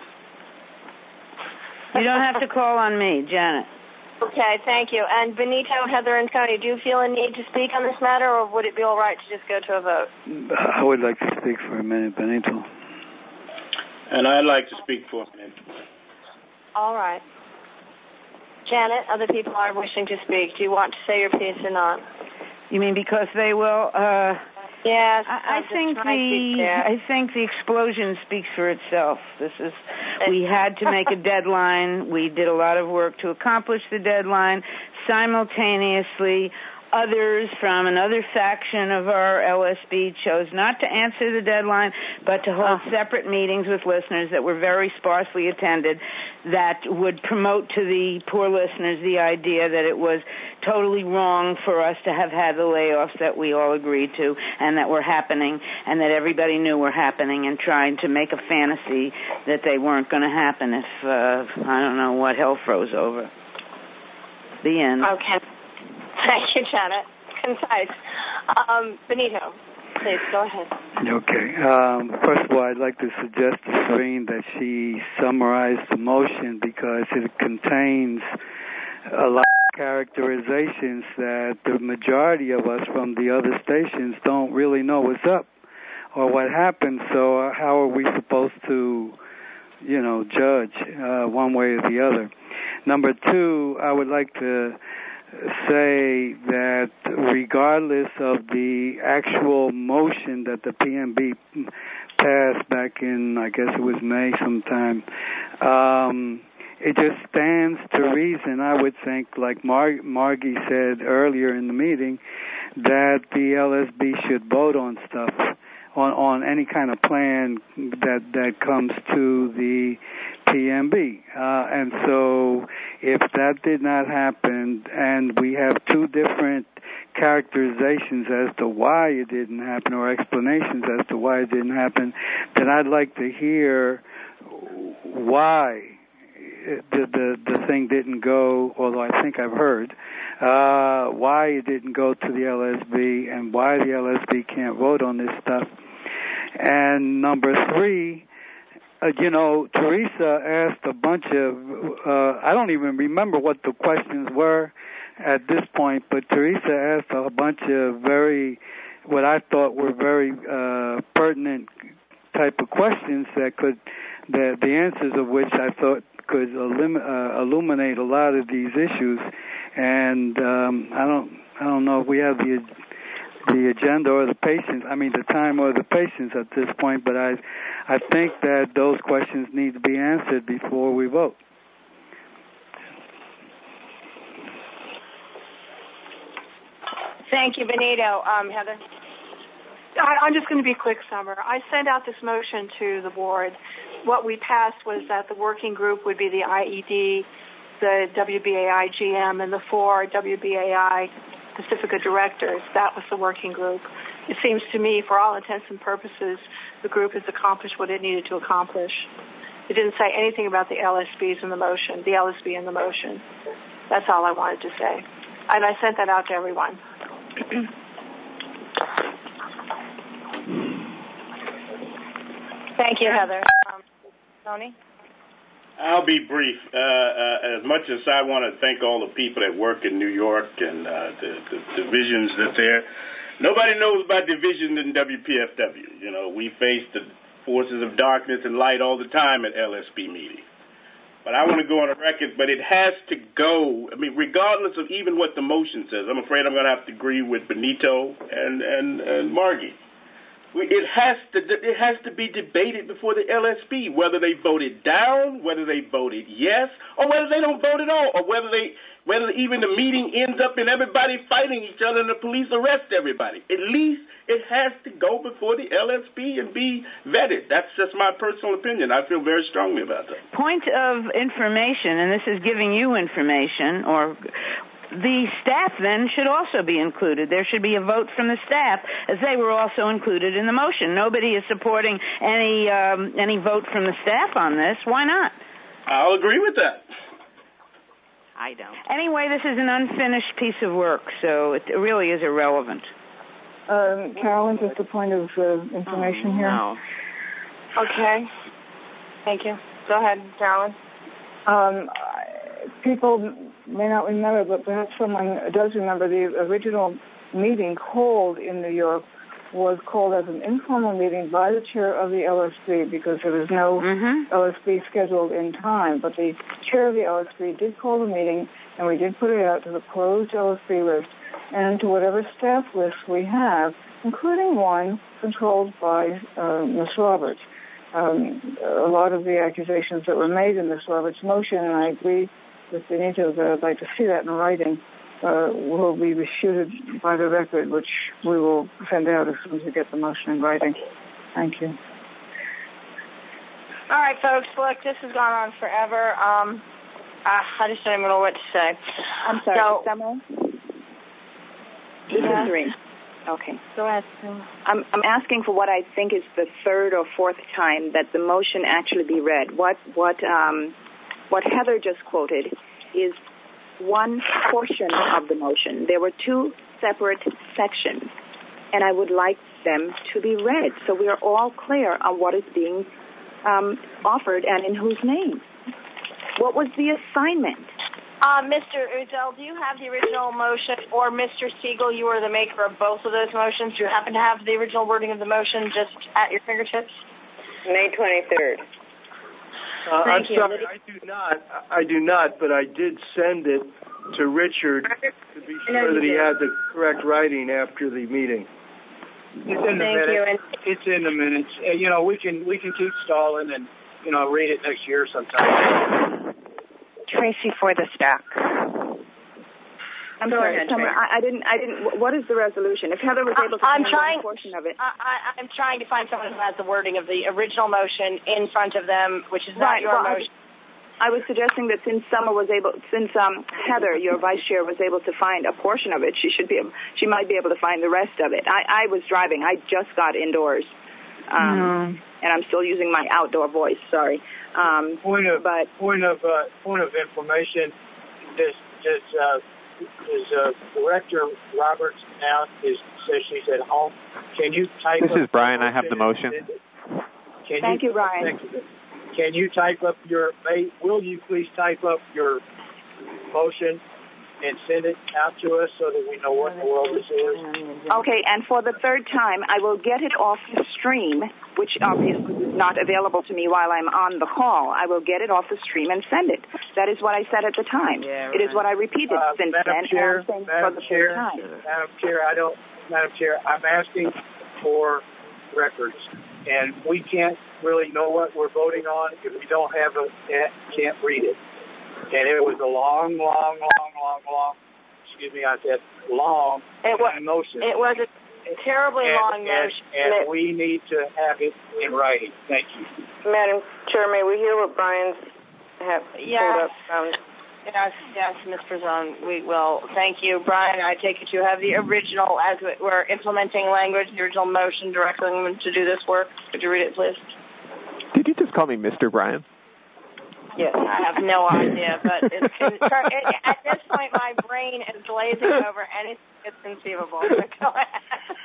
[SPEAKER 17] You don't have to call on me, Janet.
[SPEAKER 18] Okay, thank you. And Benito, Heather, and Tony, do you feel a need to speak on this matter, or would it be all right to just go to a vote?
[SPEAKER 8] I would like to speak for a minute, Benito.
[SPEAKER 10] And I'd like to speak for a minute.
[SPEAKER 18] All right. Janet, other people are wishing to speak. Do you want to say your piece or not?
[SPEAKER 17] You mean because they will? Uh,
[SPEAKER 18] yes.
[SPEAKER 17] I, I think the I think the explosion speaks for itself. This is we had to make a deadline. We did a lot of work to accomplish the deadline. Simultaneously, others from another faction of our L S B chose not to answer the deadline, but to hold oh. separate meetings with listeners that were very sparsely attended, that would promote to the poor listeners the idea that it was totally wrong for us to have had the layoffs that we all agreed to and that were happening and that everybody knew were happening, and trying to make a fantasy that they weren't going to happen if, uh, I don't know, what hell froze over. The end.
[SPEAKER 18] Okay. Thank you, Janet. Concise. Um, Benito, please go ahead.
[SPEAKER 8] Okay. Um, first of all, I'd like to suggest to Serene that she summarize the motion because it contains a lot of characterizations that the majority of us from the other stations don't really know what's up or what happened. So uh, how are we supposed to, you know, judge uh, one way or the other? Number two, I would like to say that regardless of the actual motion that the P M B passed back in, I guess it was May sometime, um, it just stands to reason, I would think, like Mar- Margie said earlier in the meeting, that the L S B should vote on stuff, on, on any kind of plan that, that comes to the P M B. Uh, and so if that did not happen, and we have two different characterizations as to why it didn't happen or explanations as to why it didn't happen, then I'd like to hear why the, the, the thing didn't go, although I think I've heard, uh, why it didn't go to the L S B and why the L S B can't vote on this stuff. And number three, Uh, you know, Teresa asked a bunch of, uh, I don't even remember what the questions were at this point, but Teresa asked a bunch of very, what I thought were very uh, pertinent type of questions that could, the, the answers of which I thought could elim- uh, illuminate a lot of these issues. And um, I don't, I don't know if we have the the agenda or the patience, I mean the time or the patience at this point, but I I think that those questions need to be answered before we vote.
[SPEAKER 18] Thank you, Benito. Um, Heather?
[SPEAKER 19] I, I'm just going to be quick, Summer. I sent out this motion to the board. What we passed was that the working group would be the I E D, the W B A I G M, and the four W B A I Pacifica directors. That was the working group. It seems to me, for all intents and purposes, the group has accomplished what it needed to accomplish. It didn't say anything about the L S Bs in the motion, the L S B in the motion. That's all I wanted to say. And I sent that out to everyone.
[SPEAKER 18] Thank you, Heather. Um, Tony?
[SPEAKER 10] I'll be brief. Uh, uh, as much as I want to thank all the people that work in New York and uh, the, the divisions that's there, nobody knows about division in W P F W. You know, we face the forces of darkness and light all the time at L S B meetings. But I want to go on a record, but it has to go. I mean, regardless of even what the motion says, I'm afraid I'm going to have to agree with Benito and, and, and Margie. we, it has to it has to be debated before the L S P whether they voted down, whether they voted yes, or whether they don't vote at all, or whether they whether even the meeting ends up in everybody fighting each other and the police arrest everybody. At least it has to go before the L S P and be vetted. That's just my personal opinion. I feel very strongly about that.
[SPEAKER 17] Point of information, and this is giving you information, or the staff then should also be included. There should be a vote from the staff, as they were also included in the motion. Nobody is supporting any um, any vote from the staff on this. Why not?
[SPEAKER 10] I'll agree with that.
[SPEAKER 17] I don't. Anyway, this is an unfinished piece of work, so it really is irrelevant.
[SPEAKER 14] Um, Carolyn, just a point of uh, information
[SPEAKER 17] oh,
[SPEAKER 14] here.
[SPEAKER 17] No.
[SPEAKER 5] Okay. Thank you. Go ahead, Carolyn.
[SPEAKER 14] Um, people may not remember, but perhaps someone does remember the original meeting called in New York was called as an informal meeting by the chair of the L S P because there was no mm-hmm. L S P scheduled in time. But the chair of the L S P did call the meeting, and we did put it out to the closed L S P list and to whatever staff list we have, including one controlled by uh, Miz Roberts. Um, a lot of the accusations that were made in Miz Roberts' motion, and I agree with Benito that I'd like to see that in writing, Uh, will be refuted by the record, which we will send out as soon as we get the motion in writing. Thank you.
[SPEAKER 18] All right, folks. Look, this has gone on forever. Um, uh, I just don't even know what to say.
[SPEAKER 7] I'm sorry,
[SPEAKER 18] so,
[SPEAKER 7] Summer?
[SPEAKER 18] This
[SPEAKER 7] yeah.
[SPEAKER 18] is Serene.
[SPEAKER 7] Okay.
[SPEAKER 18] Go ahead.
[SPEAKER 7] I'm, I'm asking for what I think is the third or fourth time that the motion actually be read. What what um, what Heather just quoted is one portion of the motion. There were two separate sections, and I would like them to be read so we are all clear on what is being um, offered and in whose name. What was the assignment?
[SPEAKER 18] Uh, Mister Udell, do you have the original motion, or Mister Siegel, you are the maker of both of those motions? Do you happen to have the original wording of the motion just at your fingertips?
[SPEAKER 21] May twenty-third.
[SPEAKER 22] Uh, I'm
[SPEAKER 18] you.
[SPEAKER 22] sorry, I do not. I do not, but I did send it to Richard to be sure that he had the correct writing after the meeting.
[SPEAKER 2] It's in the
[SPEAKER 18] Thank
[SPEAKER 2] minutes.
[SPEAKER 18] you. And
[SPEAKER 2] It's in the minutes. Uh, you know, we can we can keep stalling and you know read it next year sometime.
[SPEAKER 15] Tracy for the stack.
[SPEAKER 7] I'm
[SPEAKER 18] Go
[SPEAKER 7] sorry,
[SPEAKER 18] ahead,
[SPEAKER 7] Summer, I, I didn't. I didn't. What is the resolution? If Heather was able to
[SPEAKER 18] I'm
[SPEAKER 7] handle
[SPEAKER 18] trying,
[SPEAKER 7] a portion of it,
[SPEAKER 18] I, I, I'm trying to find someone who has the wording of the original motion in front of them, which is not
[SPEAKER 7] right,
[SPEAKER 18] your
[SPEAKER 7] well,
[SPEAKER 18] motion.
[SPEAKER 7] I, I was suggesting that since Summer was able, since um, Heather, your vice chair, was able to find a portion of it, she should be. Able, she might be able to find the rest of it. I, I was driving. I just got indoors, um,
[SPEAKER 14] No.
[SPEAKER 7] and I'm still using my outdoor voice. Sorry. Um,
[SPEAKER 2] Point of
[SPEAKER 7] but
[SPEAKER 2] point of uh, point of information. Does does uh, does uh, Director Roberts now is says she's at home? Can you type?
[SPEAKER 16] This
[SPEAKER 2] up
[SPEAKER 16] is Brian. I have the motion.
[SPEAKER 2] Can
[SPEAKER 7] Thank you, Brian.
[SPEAKER 2] Thank you. Can you type up your? Will you please type up your motion and send it out to us so that we know what in the world this is?
[SPEAKER 7] okay, and for the third time, I will get it off the stream, which obviously is not available to me while I'm on the call. I will get it off the stream and send it. That is what I said at the time.
[SPEAKER 2] Yeah, right.
[SPEAKER 7] It is what I repeated
[SPEAKER 2] Uh,
[SPEAKER 7] since
[SPEAKER 2] Madam
[SPEAKER 7] then,
[SPEAKER 2] Chair,
[SPEAKER 7] and I'm saying
[SPEAKER 2] Madam
[SPEAKER 7] for the
[SPEAKER 2] Chair,
[SPEAKER 7] third time.
[SPEAKER 2] Madam Chair, I don't, Madam Chair, I'm asking for records, and we can't really know what we're voting on if we don't have a, can't read it. And it was a long, long, long, long, long, excuse me, I said long
[SPEAKER 18] It was,
[SPEAKER 2] motion.
[SPEAKER 18] it was a terribly
[SPEAKER 2] and,
[SPEAKER 18] long
[SPEAKER 2] and,
[SPEAKER 18] motion.
[SPEAKER 2] and we need to have it in writing. Thank you.
[SPEAKER 21] Madam Chair, may we hear what Brian's have
[SPEAKER 18] Yes.
[SPEAKER 21] pulled up? Um,
[SPEAKER 18] Yes, yes, Miz Prezone, we will. Thank you. Brian, I take it you have the original, as we're implementing language, the original motion directing them to do this work. Could you read it, please?
[SPEAKER 16] Did you just call me Mister Brian?
[SPEAKER 18] Yes. I have no idea, but it's, it's, it, at this point, my brain is glazing over, and it's, it's conceivable. Go ahead.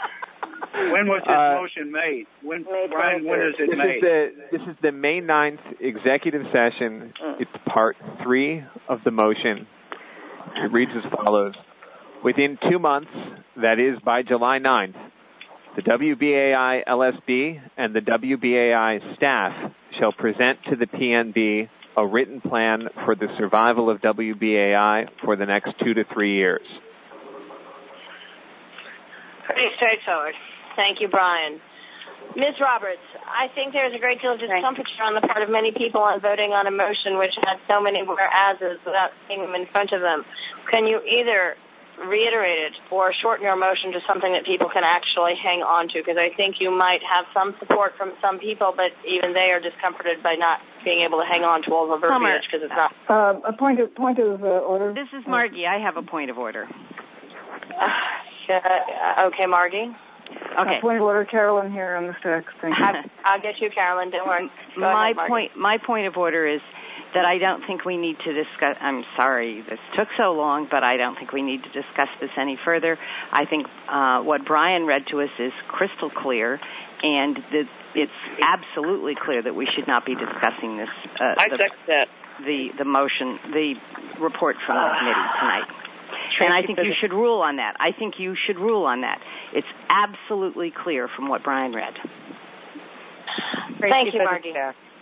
[SPEAKER 2] When was this
[SPEAKER 16] Uh,
[SPEAKER 2] motion made? When,
[SPEAKER 21] May
[SPEAKER 2] Brian, when is it
[SPEAKER 16] This
[SPEAKER 2] made?
[SPEAKER 16] is the this is the May ninth executive session. It's part three of the motion. It reads as follows. Within two months, that is by July ninth, the W B A I L S B and the W B A I staff shall present to the P N B a written plan for the survival of W B A I for the next two to three years.
[SPEAKER 18] Pretty straightforward. Thank you, Brian. Miz Roberts, I think there's a great deal of discomfiture on the part of many people on voting on a motion which had so many whereases without seeing them in front of them. Can you either reiterate it or shorten your motion to something that people can actually hang on to? Because I think you might have some support from some people, but even they are discomforted by not being able to hang on to all the verbiage because it's not.
[SPEAKER 14] Uh, a point of point of uh, order.
[SPEAKER 6] This is Margie. I have a point of order.
[SPEAKER 18] Uh, okay, Margie.
[SPEAKER 6] Okay.
[SPEAKER 14] Uh, point of order, Carolyn here on the stack. Thank you.
[SPEAKER 18] I'll get you, Carolyn. Don't worry. Go
[SPEAKER 6] my
[SPEAKER 18] ahead,
[SPEAKER 6] point, my point of order is that I don't think we need to discuss. I'm sorry this took so long, but I don't think we need to discuss this any further. I think uh, what Brian read to us is crystal clear, and the, it's absolutely clear that we should not be discussing this. Uh,
[SPEAKER 11] I
[SPEAKER 6] the,
[SPEAKER 11] second that.
[SPEAKER 6] The the motion, the report from the committee tonight. And I think you should rule on that. I think you should rule on that. It's absolutely clear from what Brian read.
[SPEAKER 18] Thank you, Margie.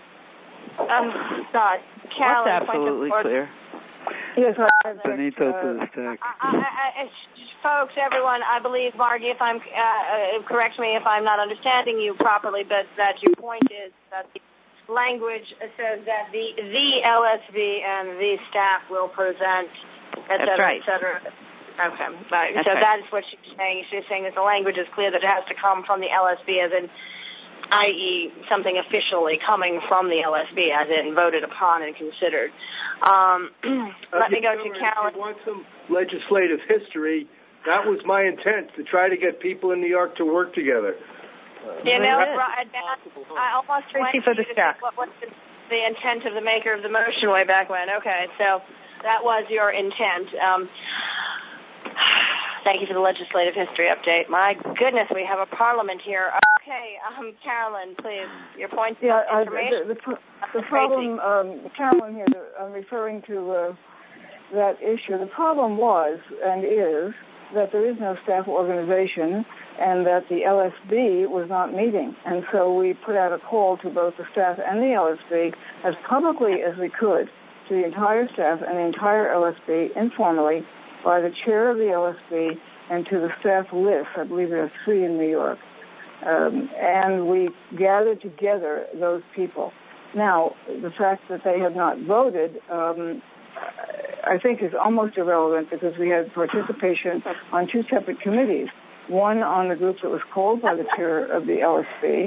[SPEAKER 18] Um, God, Carolyn,
[SPEAKER 8] What's absolutely clear?
[SPEAKER 14] Yes, I
[SPEAKER 8] Benito uh, to the stack.
[SPEAKER 18] I, I, I, folks, everyone, I believe, Margie, if I'm, uh, correct me if I'm not understanding you properly, but that your point is that the language says that the, the L S V and the staff will present, et cetera,
[SPEAKER 6] right.
[SPEAKER 18] et cetera. Okay. Right.
[SPEAKER 6] That's
[SPEAKER 18] so
[SPEAKER 6] right.
[SPEAKER 18] that is what she's saying. She's saying that the language is clear that it has to come from the L S B, as in, that is something officially coming from the L S B, as in voted upon and considered. Um, let
[SPEAKER 22] uh,
[SPEAKER 18] me go to Carolyn.
[SPEAKER 22] If you want some legislative history, that was my intent, to try to get people in New York to work together. Uh,
[SPEAKER 18] you know, I, I almost went to you to think what was the, the intent of the maker of the motion way back when. Okay, so that was your intent. Um, thank you for the legislative history update. My goodness, we have a parliament here. Okay, um, Carolyn, please, your point
[SPEAKER 14] yeah,
[SPEAKER 18] of information.
[SPEAKER 14] Uh, the, the, the problem, um, Carolyn here, I'm referring to uh, that issue. The problem was and is that there is no staff organization and that the L S B was not meeting. And so we put out a call to both the staff and the L S B as publicly as we could, to the entire staff and the entire L S B informally by the chair of the L S B and to the staff list. I believe there are three in New York. Um, and we gathered together those people. Now, the fact that they have not voted, um, I think is almost irrelevant because we had participation on two separate committees. One on the group that was called by the chair of the L S B,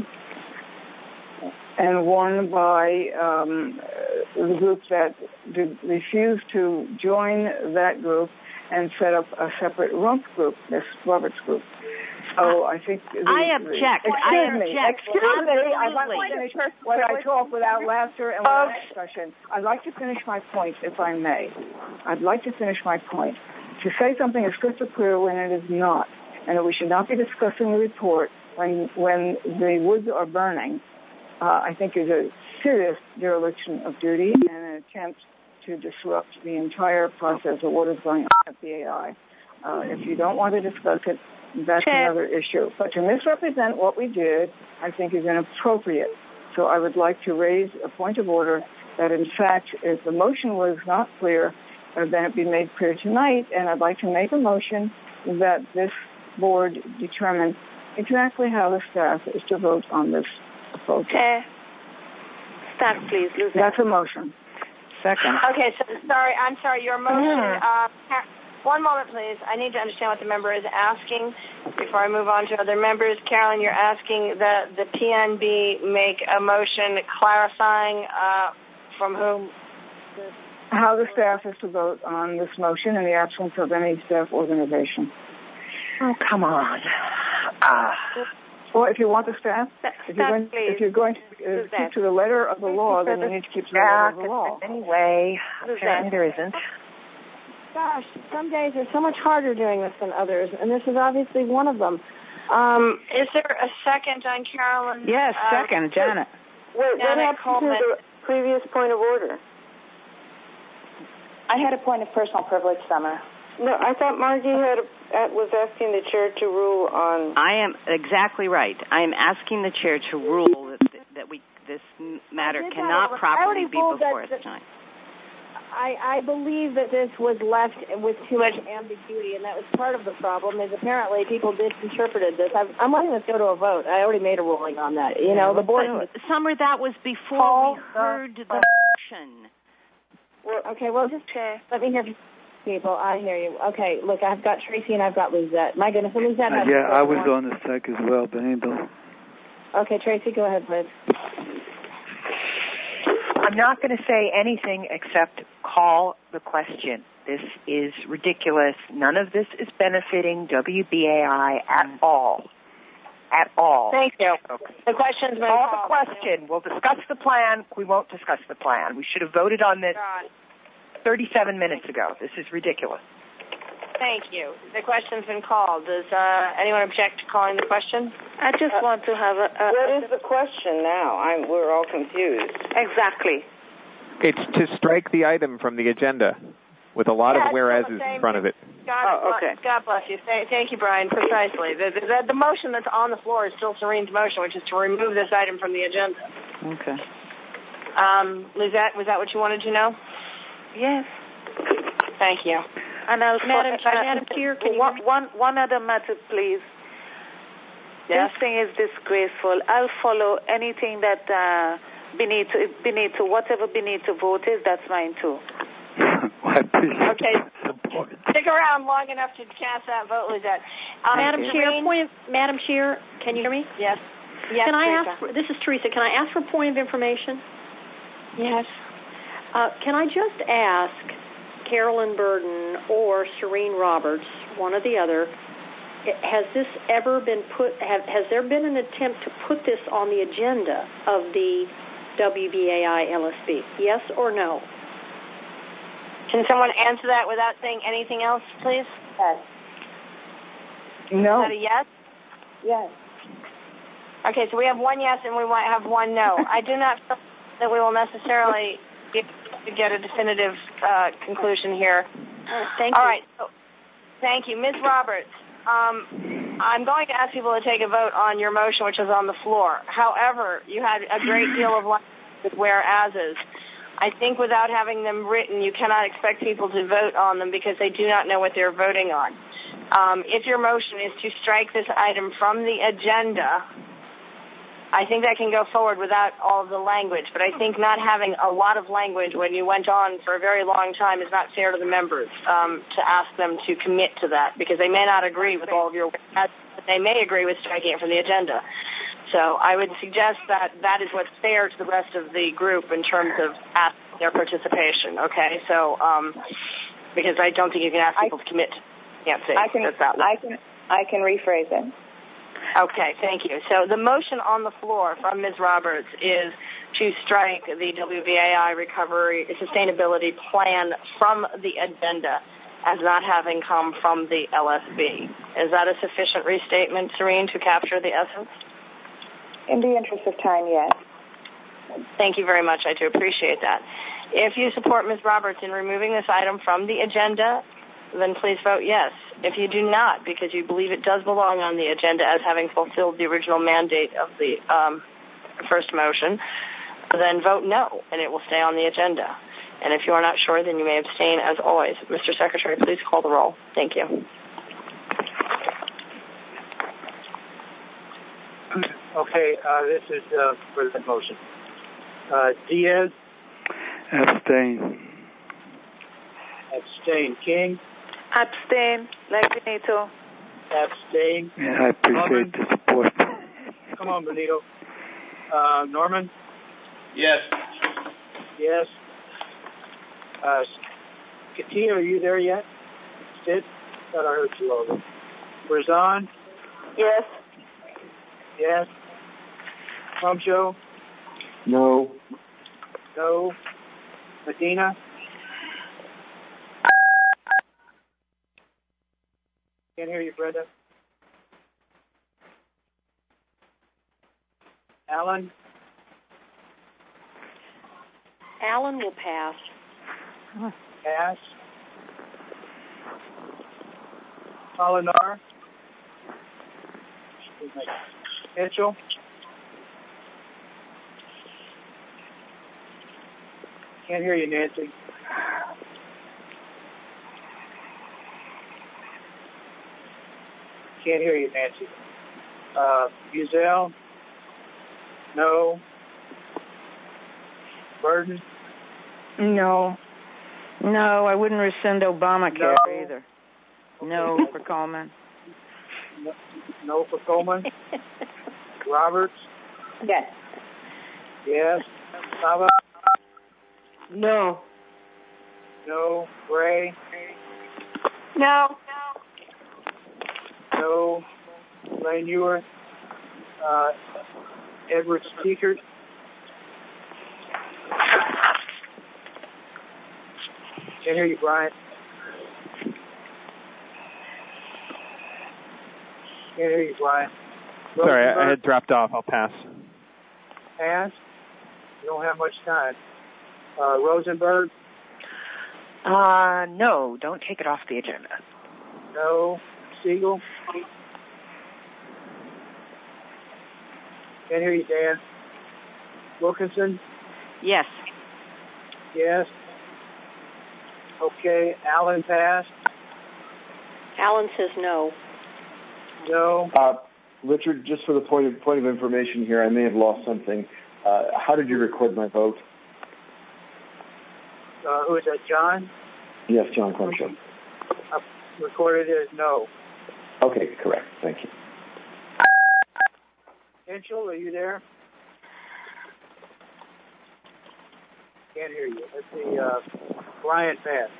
[SPEAKER 14] and one by um, the group that did, refused to join that group and set up a separate rump group, this Roberts group. So I think... The,
[SPEAKER 6] I object.
[SPEAKER 14] Excuse
[SPEAKER 6] I
[SPEAKER 14] me.
[SPEAKER 6] object.
[SPEAKER 14] Excuse me. I'd like to finish when I talk without laughter and without discussion. I'd like to finish my point, if I may. I'd like to finish my point. To say something is crystal clear when it is not, and that we should not be discussing the report when when the woods are burning, uh, I think is a serious dereliction of duty and an attempt to disrupt the entire process of what is going on at the A I. Uh, if you don't want to discuss it, that's another issue. But to misrepresent what we did, I think is inappropriate. So I would like to raise a point of order that, in fact, if the motion was not clear, uh, then it be made clear tonight, and I'd like to make a motion that this board determine exactly how the staff is to vote on this proposal.
[SPEAKER 18] Okay. Staff, please. Lose
[SPEAKER 14] That's a motion.
[SPEAKER 6] Second.
[SPEAKER 18] Okay, so sorry, I'm sorry, your motion... Uh, One moment, please. I need to understand what the member is asking before I move on to other members. Carolyn, you're asking that the P N B make a motion clarifying uh, from whom?
[SPEAKER 14] How the staff is to vote on this motion in the absence of any staff organization.
[SPEAKER 5] Oh, come on. Uh,
[SPEAKER 14] well, if you want the staff, if you're going, if you're going to uh, keep to the letter of the law, then you need to keep to the letter of the law.
[SPEAKER 5] Anyway, apparently there isn't.
[SPEAKER 18] Gosh, some days are so much harder doing this than others, and this is obviously one of them. Um, is there a second on Carolyn?
[SPEAKER 17] Yes,
[SPEAKER 18] uh,
[SPEAKER 17] second, Janet.
[SPEAKER 21] What, what happened to the previous point of order?
[SPEAKER 7] I had a point of personal privilege, Summer.
[SPEAKER 21] No, I thought Margie had a, was asking the chair to rule on...
[SPEAKER 6] I am exactly right. I am asking the chair to rule that, that we this matter cannot properly be before us tonight.
[SPEAKER 18] I, I believe that this was left with too much ambiguity, and that was part of the problem. Is apparently people misinterpreted this. I'm, I'm letting this go to a vote. I already made a ruling on that. You know, the board.
[SPEAKER 6] But, Summer, that was before
[SPEAKER 18] Paul,
[SPEAKER 6] we heard the motion.
[SPEAKER 18] Well, okay, well, just let me hear from people. I hear you. Okay, look, I've got Tracy and I've got Lizette. My goodness, and Lizette has
[SPEAKER 8] Uh, yeah, I was
[SPEAKER 18] one.
[SPEAKER 8] on the sec as well, Benito.
[SPEAKER 18] Okay, Tracy, go ahead, please.
[SPEAKER 15] I'm not going to say anything except call the question. This is ridiculous. None of this is benefiting W B A I at all. At all.
[SPEAKER 18] Thank you. The question's been
[SPEAKER 15] Call
[SPEAKER 18] called.
[SPEAKER 15] the question. We'll discuss the plan. We won't discuss the plan. We should have voted on this thirty-seven minutes ago. This is ridiculous.
[SPEAKER 18] Thank you. The question's been called. Does uh, anyone object to calling the question?
[SPEAKER 21] I just uh, want to have a... a what is the question now? I'm, we're all confused. Exactly.
[SPEAKER 16] It's to strike the item from the agenda with a lot
[SPEAKER 18] yeah,
[SPEAKER 16] of whereases in front of it.
[SPEAKER 18] God,
[SPEAKER 21] oh, okay.
[SPEAKER 18] God bless you. Thank, thank you, Brian. Precisely. The, the, the motion that's on the floor is still Serene's motion, which is to remove this item from the agenda.
[SPEAKER 21] Okay.
[SPEAKER 18] Um, Lizette, was that what you wanted to know?
[SPEAKER 21] Yes.
[SPEAKER 18] Thank you.
[SPEAKER 21] And I'll
[SPEAKER 3] Madam,
[SPEAKER 21] uh,
[SPEAKER 3] Madam Chair, can
[SPEAKER 21] one,
[SPEAKER 3] you...
[SPEAKER 21] one, one other matter, please.
[SPEAKER 18] Yes?
[SPEAKER 21] This thing is disgraceful. I'll follow anything that uh, Benito, Benito, whatever Benito vote is, that's mine too.
[SPEAKER 18] Okay. Stick around long enough to cast that vote, Lizette. Um,
[SPEAKER 3] Madam Chair, point of, Madam Chair, can you hear me?
[SPEAKER 18] Yes. Yes.
[SPEAKER 3] Can I
[SPEAKER 18] Teresa.
[SPEAKER 3] ask? For, this is Teresa. Can I ask for a point of information?
[SPEAKER 18] Yes.
[SPEAKER 3] Uh, can I just ask Carolyn Burden or Serene Roberts, one or the other, has this ever been put? Have, has there been an attempt to put this on the agenda of the W B A I L S B? Yes or no?
[SPEAKER 18] Can someone answer that without saying anything else, please?
[SPEAKER 7] Yes.
[SPEAKER 18] Is
[SPEAKER 7] No.
[SPEAKER 18] that a yes?
[SPEAKER 7] Yes.
[SPEAKER 18] Okay, so we have one yes and we might have one no. I do not feel that we will necessarily get, get a definitive uh, conclusion here.
[SPEAKER 3] Uh, thank
[SPEAKER 18] All
[SPEAKER 3] you.
[SPEAKER 18] right. So, thank you. Miz Roberts, um, I'm going to ask people to take a vote on your motion, which is on the floor. However, you had a great deal of language with whereases. I think without having them written, you cannot expect people to vote on them because they do not know what they're voting on. Um, if your motion is to strike this item from the agenda, I think that can go forward without all of the language. But I think not having a lot of language when you went on for a very long time is not fair to the members um, to ask them to commit to that because they may not agree with all of your but they may agree with striking it from the agenda. So I would suggest that that is what's fair to the rest of the group in terms of asking their participation, okay? So, um, because I don't think you can ask people I, to commit. Can't say
[SPEAKER 7] I can,
[SPEAKER 18] that
[SPEAKER 7] I can, I can rephrase it.
[SPEAKER 18] Okay, thank you. So the motion on the floor from Miz Roberts is to strike the W B A I Recovery Sustainability Plan from the agenda as not having come from the L S B. Is that a sufficient restatement, Serene, to capture the essence?
[SPEAKER 7] In the interest of time, yes.
[SPEAKER 18] Thank you very much. I do appreciate that. If you support Miz Roberts in removing this item from the agenda, then please vote yes. If you do not, because you believe it does belong on the agenda as having fulfilled the original mandate of the um, first motion, then vote no, and it will stay on the agenda. And if you are not sure, then you may abstain as always. Mister Secretary, please call the roll. Thank you.
[SPEAKER 2] Okay, uh, this is uh, for the motion. Uh, Diaz?
[SPEAKER 8] Abstain.
[SPEAKER 2] Abstain. King?
[SPEAKER 21] Abstain, like Benito.
[SPEAKER 2] Abstain.
[SPEAKER 8] Yeah, I appreciate
[SPEAKER 2] Norman?
[SPEAKER 8] the support.
[SPEAKER 2] Come on, Benito. Uh, Norman?
[SPEAKER 10] Yes.
[SPEAKER 2] Yes. Uh, Katia, are you there yet? Sid? Thought I heard you over. Razan?
[SPEAKER 21] Yes.
[SPEAKER 2] Yes. Rumsho?
[SPEAKER 4] No.
[SPEAKER 2] No. Medina? Can't hear you, Brenda. Alan?
[SPEAKER 3] Alan will pass.
[SPEAKER 2] Pass. Polinar? Mitchell? Can't hear you, Nancy. Can't hear you, Nancy. Uh, Buzel? No. Burden?
[SPEAKER 12] No.
[SPEAKER 17] No, I wouldn't rescind Obamacare
[SPEAKER 2] No.
[SPEAKER 17] either. No for Coleman.
[SPEAKER 2] No, no for Coleman. Roberts?
[SPEAKER 7] Yes.
[SPEAKER 2] Yes. Sava?
[SPEAKER 12] No.
[SPEAKER 2] No. Gray?
[SPEAKER 19] No.
[SPEAKER 2] No. Lane Ewer? Uh, Edwards Teekert? Can't hear you, Brian. Can't hear you, Brian.
[SPEAKER 16] Sorry,
[SPEAKER 2] Rosenberg?
[SPEAKER 16] I had dropped off. I'll pass.
[SPEAKER 2] Pass? You don't have much time. Uh, Rosenberg?
[SPEAKER 15] Uh, no, don't take it off the agenda.
[SPEAKER 2] No. Siegel? Can't hear you, Dan. Wilkinson?
[SPEAKER 6] Yes.
[SPEAKER 2] Yes. Okay. Allen passed?
[SPEAKER 3] Alan says no.
[SPEAKER 2] No.
[SPEAKER 4] Uh, Richard, just for the point of point of information here, I may have lost something. Uh, how did you record my vote?
[SPEAKER 2] Uh, who is that, John?
[SPEAKER 4] Yes, John Clemson.
[SPEAKER 2] Uh, recorded as no.
[SPEAKER 4] Okay, correct. Thank you.
[SPEAKER 2] Henschel, are you there? Can't hear you. Let's see. Uh, Brian passed.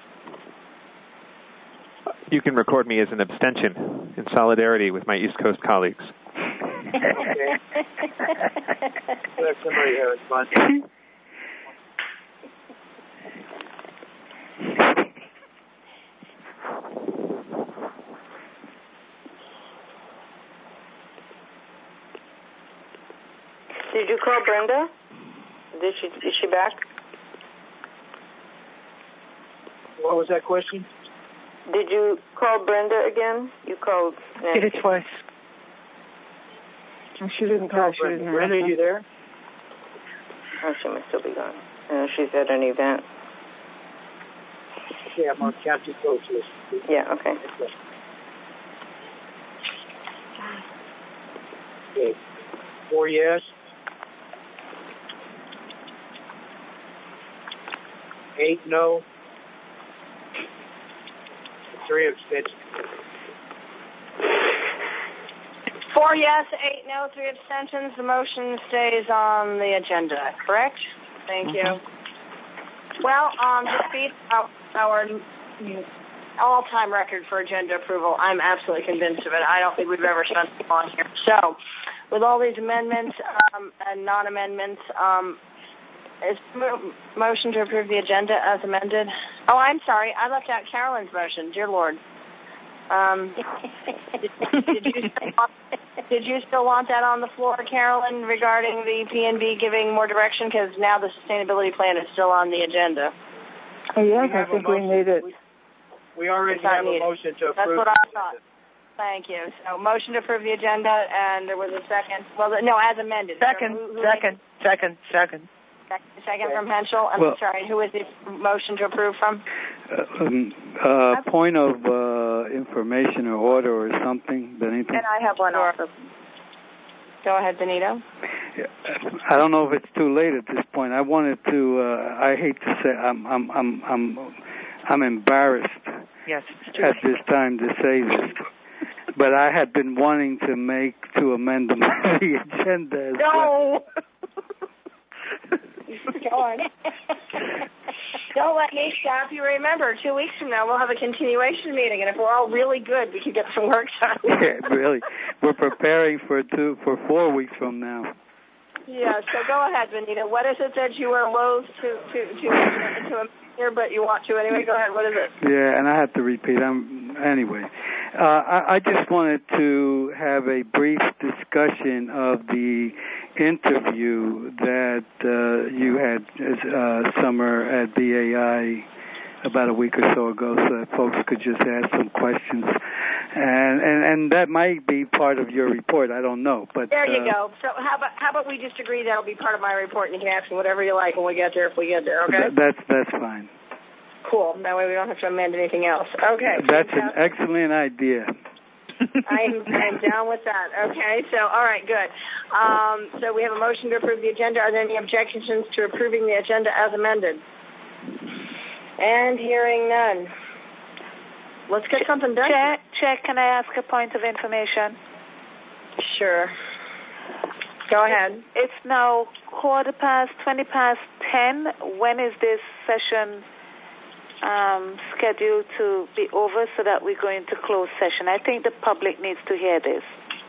[SPEAKER 16] You can record me as an abstention in solidarity with my East Coast colleagues.
[SPEAKER 2] Okay. Let somebody have it fun.
[SPEAKER 9] Did you call Brenda? Did she? Is she back?
[SPEAKER 2] What was that question?
[SPEAKER 9] Did you call Brenda again? You called Nancy.
[SPEAKER 15] Did it twice.
[SPEAKER 12] She didn't call. She didn't.
[SPEAKER 2] Brenda, are you there?
[SPEAKER 9] Oh, she must still be gone. Uh, she's at an event.
[SPEAKER 2] Yeah, I'm on county coach list.
[SPEAKER 9] Yeah, okay.
[SPEAKER 2] Okay. Four yes. Eight no. Three abstentions.
[SPEAKER 1] Four yes, eight no, three abstentions. The motion stays on the agenda, correct? Thank you. Well, um, this beats our, our all-time record for agenda approval. I'm absolutely convinced of it. I don't think we've ever spent so long here. So, with all these amendments um, and non-amendments, um, is mo- motion to approve the agenda as amended? Oh, I'm sorry. I left out Carolyn's motion. Dear Lord. Um, did, did, you still want, did you still want that on the floor, Carolyn, regarding the P N B giving more direction? Because now the sustainability plan is still on the agenda.
[SPEAKER 14] Oh, yes, I think we need it.
[SPEAKER 2] We, we already
[SPEAKER 1] It's not
[SPEAKER 2] have a
[SPEAKER 1] needed.
[SPEAKER 2] motion to approve.
[SPEAKER 1] That's what I thought. Thank you. So, motion to approve the agenda, and there was a second. Well, no, as amended.
[SPEAKER 15] Second,
[SPEAKER 1] so who, who
[SPEAKER 15] second, second, second.
[SPEAKER 1] Second from Henschel. I'm
[SPEAKER 8] Well-
[SPEAKER 1] sorry. Who is the motion to approve from?
[SPEAKER 8] Uh, um, uh, point of uh, information or order or something, Benito?
[SPEAKER 1] And I have one also. Go ahead, Benito.
[SPEAKER 8] I don't know if it's too late at this point. I wanted to. Uh, I hate to say, I'm, I'm, I'm, I'm, I'm embarrassed
[SPEAKER 15] Yes.
[SPEAKER 8] at this time to say this, but I had been wanting to make to amend the, the agenda. As
[SPEAKER 1] No. Go on. Don't let me stop you. Remember, two weeks from now we'll have a continuation meeting, and if we're all really good, we can get some work done.
[SPEAKER 8] Yeah, really. We're preparing for two for four weeks from now.
[SPEAKER 1] Yeah. So go ahead, Benita. What is it that you are loath to to to to amend here, but you want to anyway? Go ahead. What is it?
[SPEAKER 8] Yeah, and I have to repeat. I'm anyway. Uh, I, I just wanted to have a brief discussion of the interview that uh, you had uh, Summer at B A I about a week or so ago, so that folks could just ask some questions, and and, and that might be part of your report. I don't know, but
[SPEAKER 1] There you
[SPEAKER 8] uh,
[SPEAKER 1] go. So how about how about we just agree that'll be part of my report, and you can ask me whatever you like when we get there, if we get there. Okay.
[SPEAKER 8] th- that's that's fine.
[SPEAKER 1] Cool. That way we don't have to amend anything else. Okay.
[SPEAKER 8] That's an excellent idea.
[SPEAKER 18] I'm, I'm down with that. Okay, so, all right, good. Um, so we have a motion to approve the agenda. Are there any objections to approving the agenda as amended? And hearing none. Let's get something done.
[SPEAKER 21] Chair, Chair, can I ask a point of information?
[SPEAKER 18] Sure. Go ahead.
[SPEAKER 21] It's now quarter past, twenty past ten. When is this session um, scheduled to be over so that we go into closed session? I think the public needs to hear this.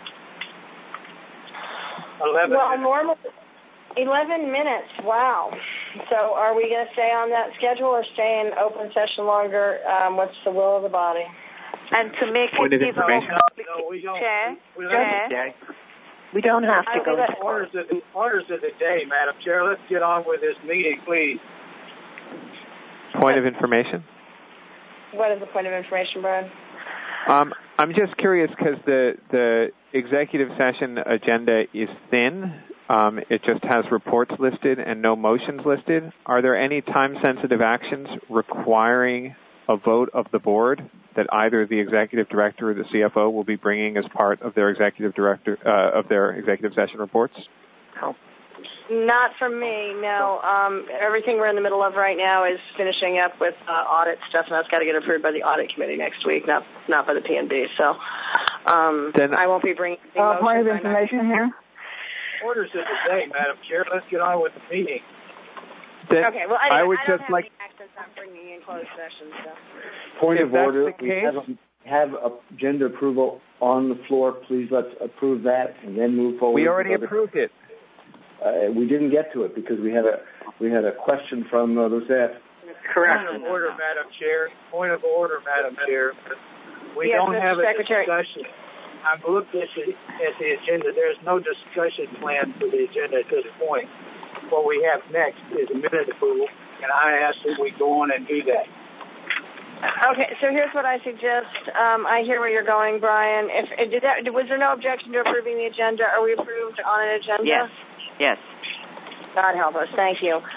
[SPEAKER 2] eleven
[SPEAKER 18] well,
[SPEAKER 2] minutes.
[SPEAKER 18] normal, eleven minutes. Wow. So are we going to stay on that schedule or stay in open session longer? Um, what's the will of the body?
[SPEAKER 21] And to make
[SPEAKER 16] Point
[SPEAKER 21] it
[SPEAKER 16] of
[SPEAKER 21] even
[SPEAKER 16] information.
[SPEAKER 21] more
[SPEAKER 2] No, we don't.
[SPEAKER 21] Chair,
[SPEAKER 2] We, we
[SPEAKER 21] Chair.
[SPEAKER 2] don't.
[SPEAKER 5] We don't have to
[SPEAKER 18] I
[SPEAKER 5] go
[SPEAKER 18] think
[SPEAKER 5] to
[SPEAKER 2] Orders of the orders of the day, Madam Chair. Let's get on with this meeting, please.
[SPEAKER 16] Point of information.
[SPEAKER 18] What is the point of information, Brian?
[SPEAKER 16] Um, I'm just curious because the the executive session agenda is thin. Um, it just has reports listed and no motions listed. Are there any time-sensitive actions requiring a vote of the board that either the executive director or the C F O will be bringing as part of their executive director uh, of their executive session reports?
[SPEAKER 5] Oh.
[SPEAKER 18] Not from me, no. Um, everything we're in the middle of right now is finishing up with uh, audit stuff, and that's got to get approved by the audit committee next week, not not by the P N B. So um,
[SPEAKER 16] then,
[SPEAKER 18] I won't be bringing.
[SPEAKER 14] Uh, point of information here.
[SPEAKER 2] Orders of the day, Madam Chair. Let's get on with the meeting.
[SPEAKER 16] Then
[SPEAKER 18] okay. Well, anyway,
[SPEAKER 16] I would
[SPEAKER 18] I don't
[SPEAKER 16] just
[SPEAKER 18] have
[SPEAKER 16] like.
[SPEAKER 18] any actions I'm bringing in closed session. So.
[SPEAKER 4] Point
[SPEAKER 16] If
[SPEAKER 4] of
[SPEAKER 16] that's
[SPEAKER 4] order.
[SPEAKER 16] the
[SPEAKER 4] We
[SPEAKER 16] case-
[SPEAKER 4] have, have agenda approval on the floor. Please let's approve that and then move forward.
[SPEAKER 16] We already
[SPEAKER 4] with other-
[SPEAKER 16] approved it.
[SPEAKER 4] Uh, we didn't get to it because we had a we had a question from uh, Lucette.
[SPEAKER 2] Correct. Point of order, Madam Chair. Point of order, Madam Chair. We
[SPEAKER 18] Yes,
[SPEAKER 2] don't
[SPEAKER 18] Mister
[SPEAKER 2] have a
[SPEAKER 18] Secretary.
[SPEAKER 2] discussion. I've looked at the, at the agenda. There's no discussion plan for the agenda at this point. What we have next is a minute approval, and I ask that we go on and do that.
[SPEAKER 18] Okay, so here's what I suggest. Um, I hear where you're going, Brian. If did that, was there no objection to approving the agenda? Are we approved on an agenda?
[SPEAKER 6] Yes. Yes.
[SPEAKER 18] God help us. Thank you.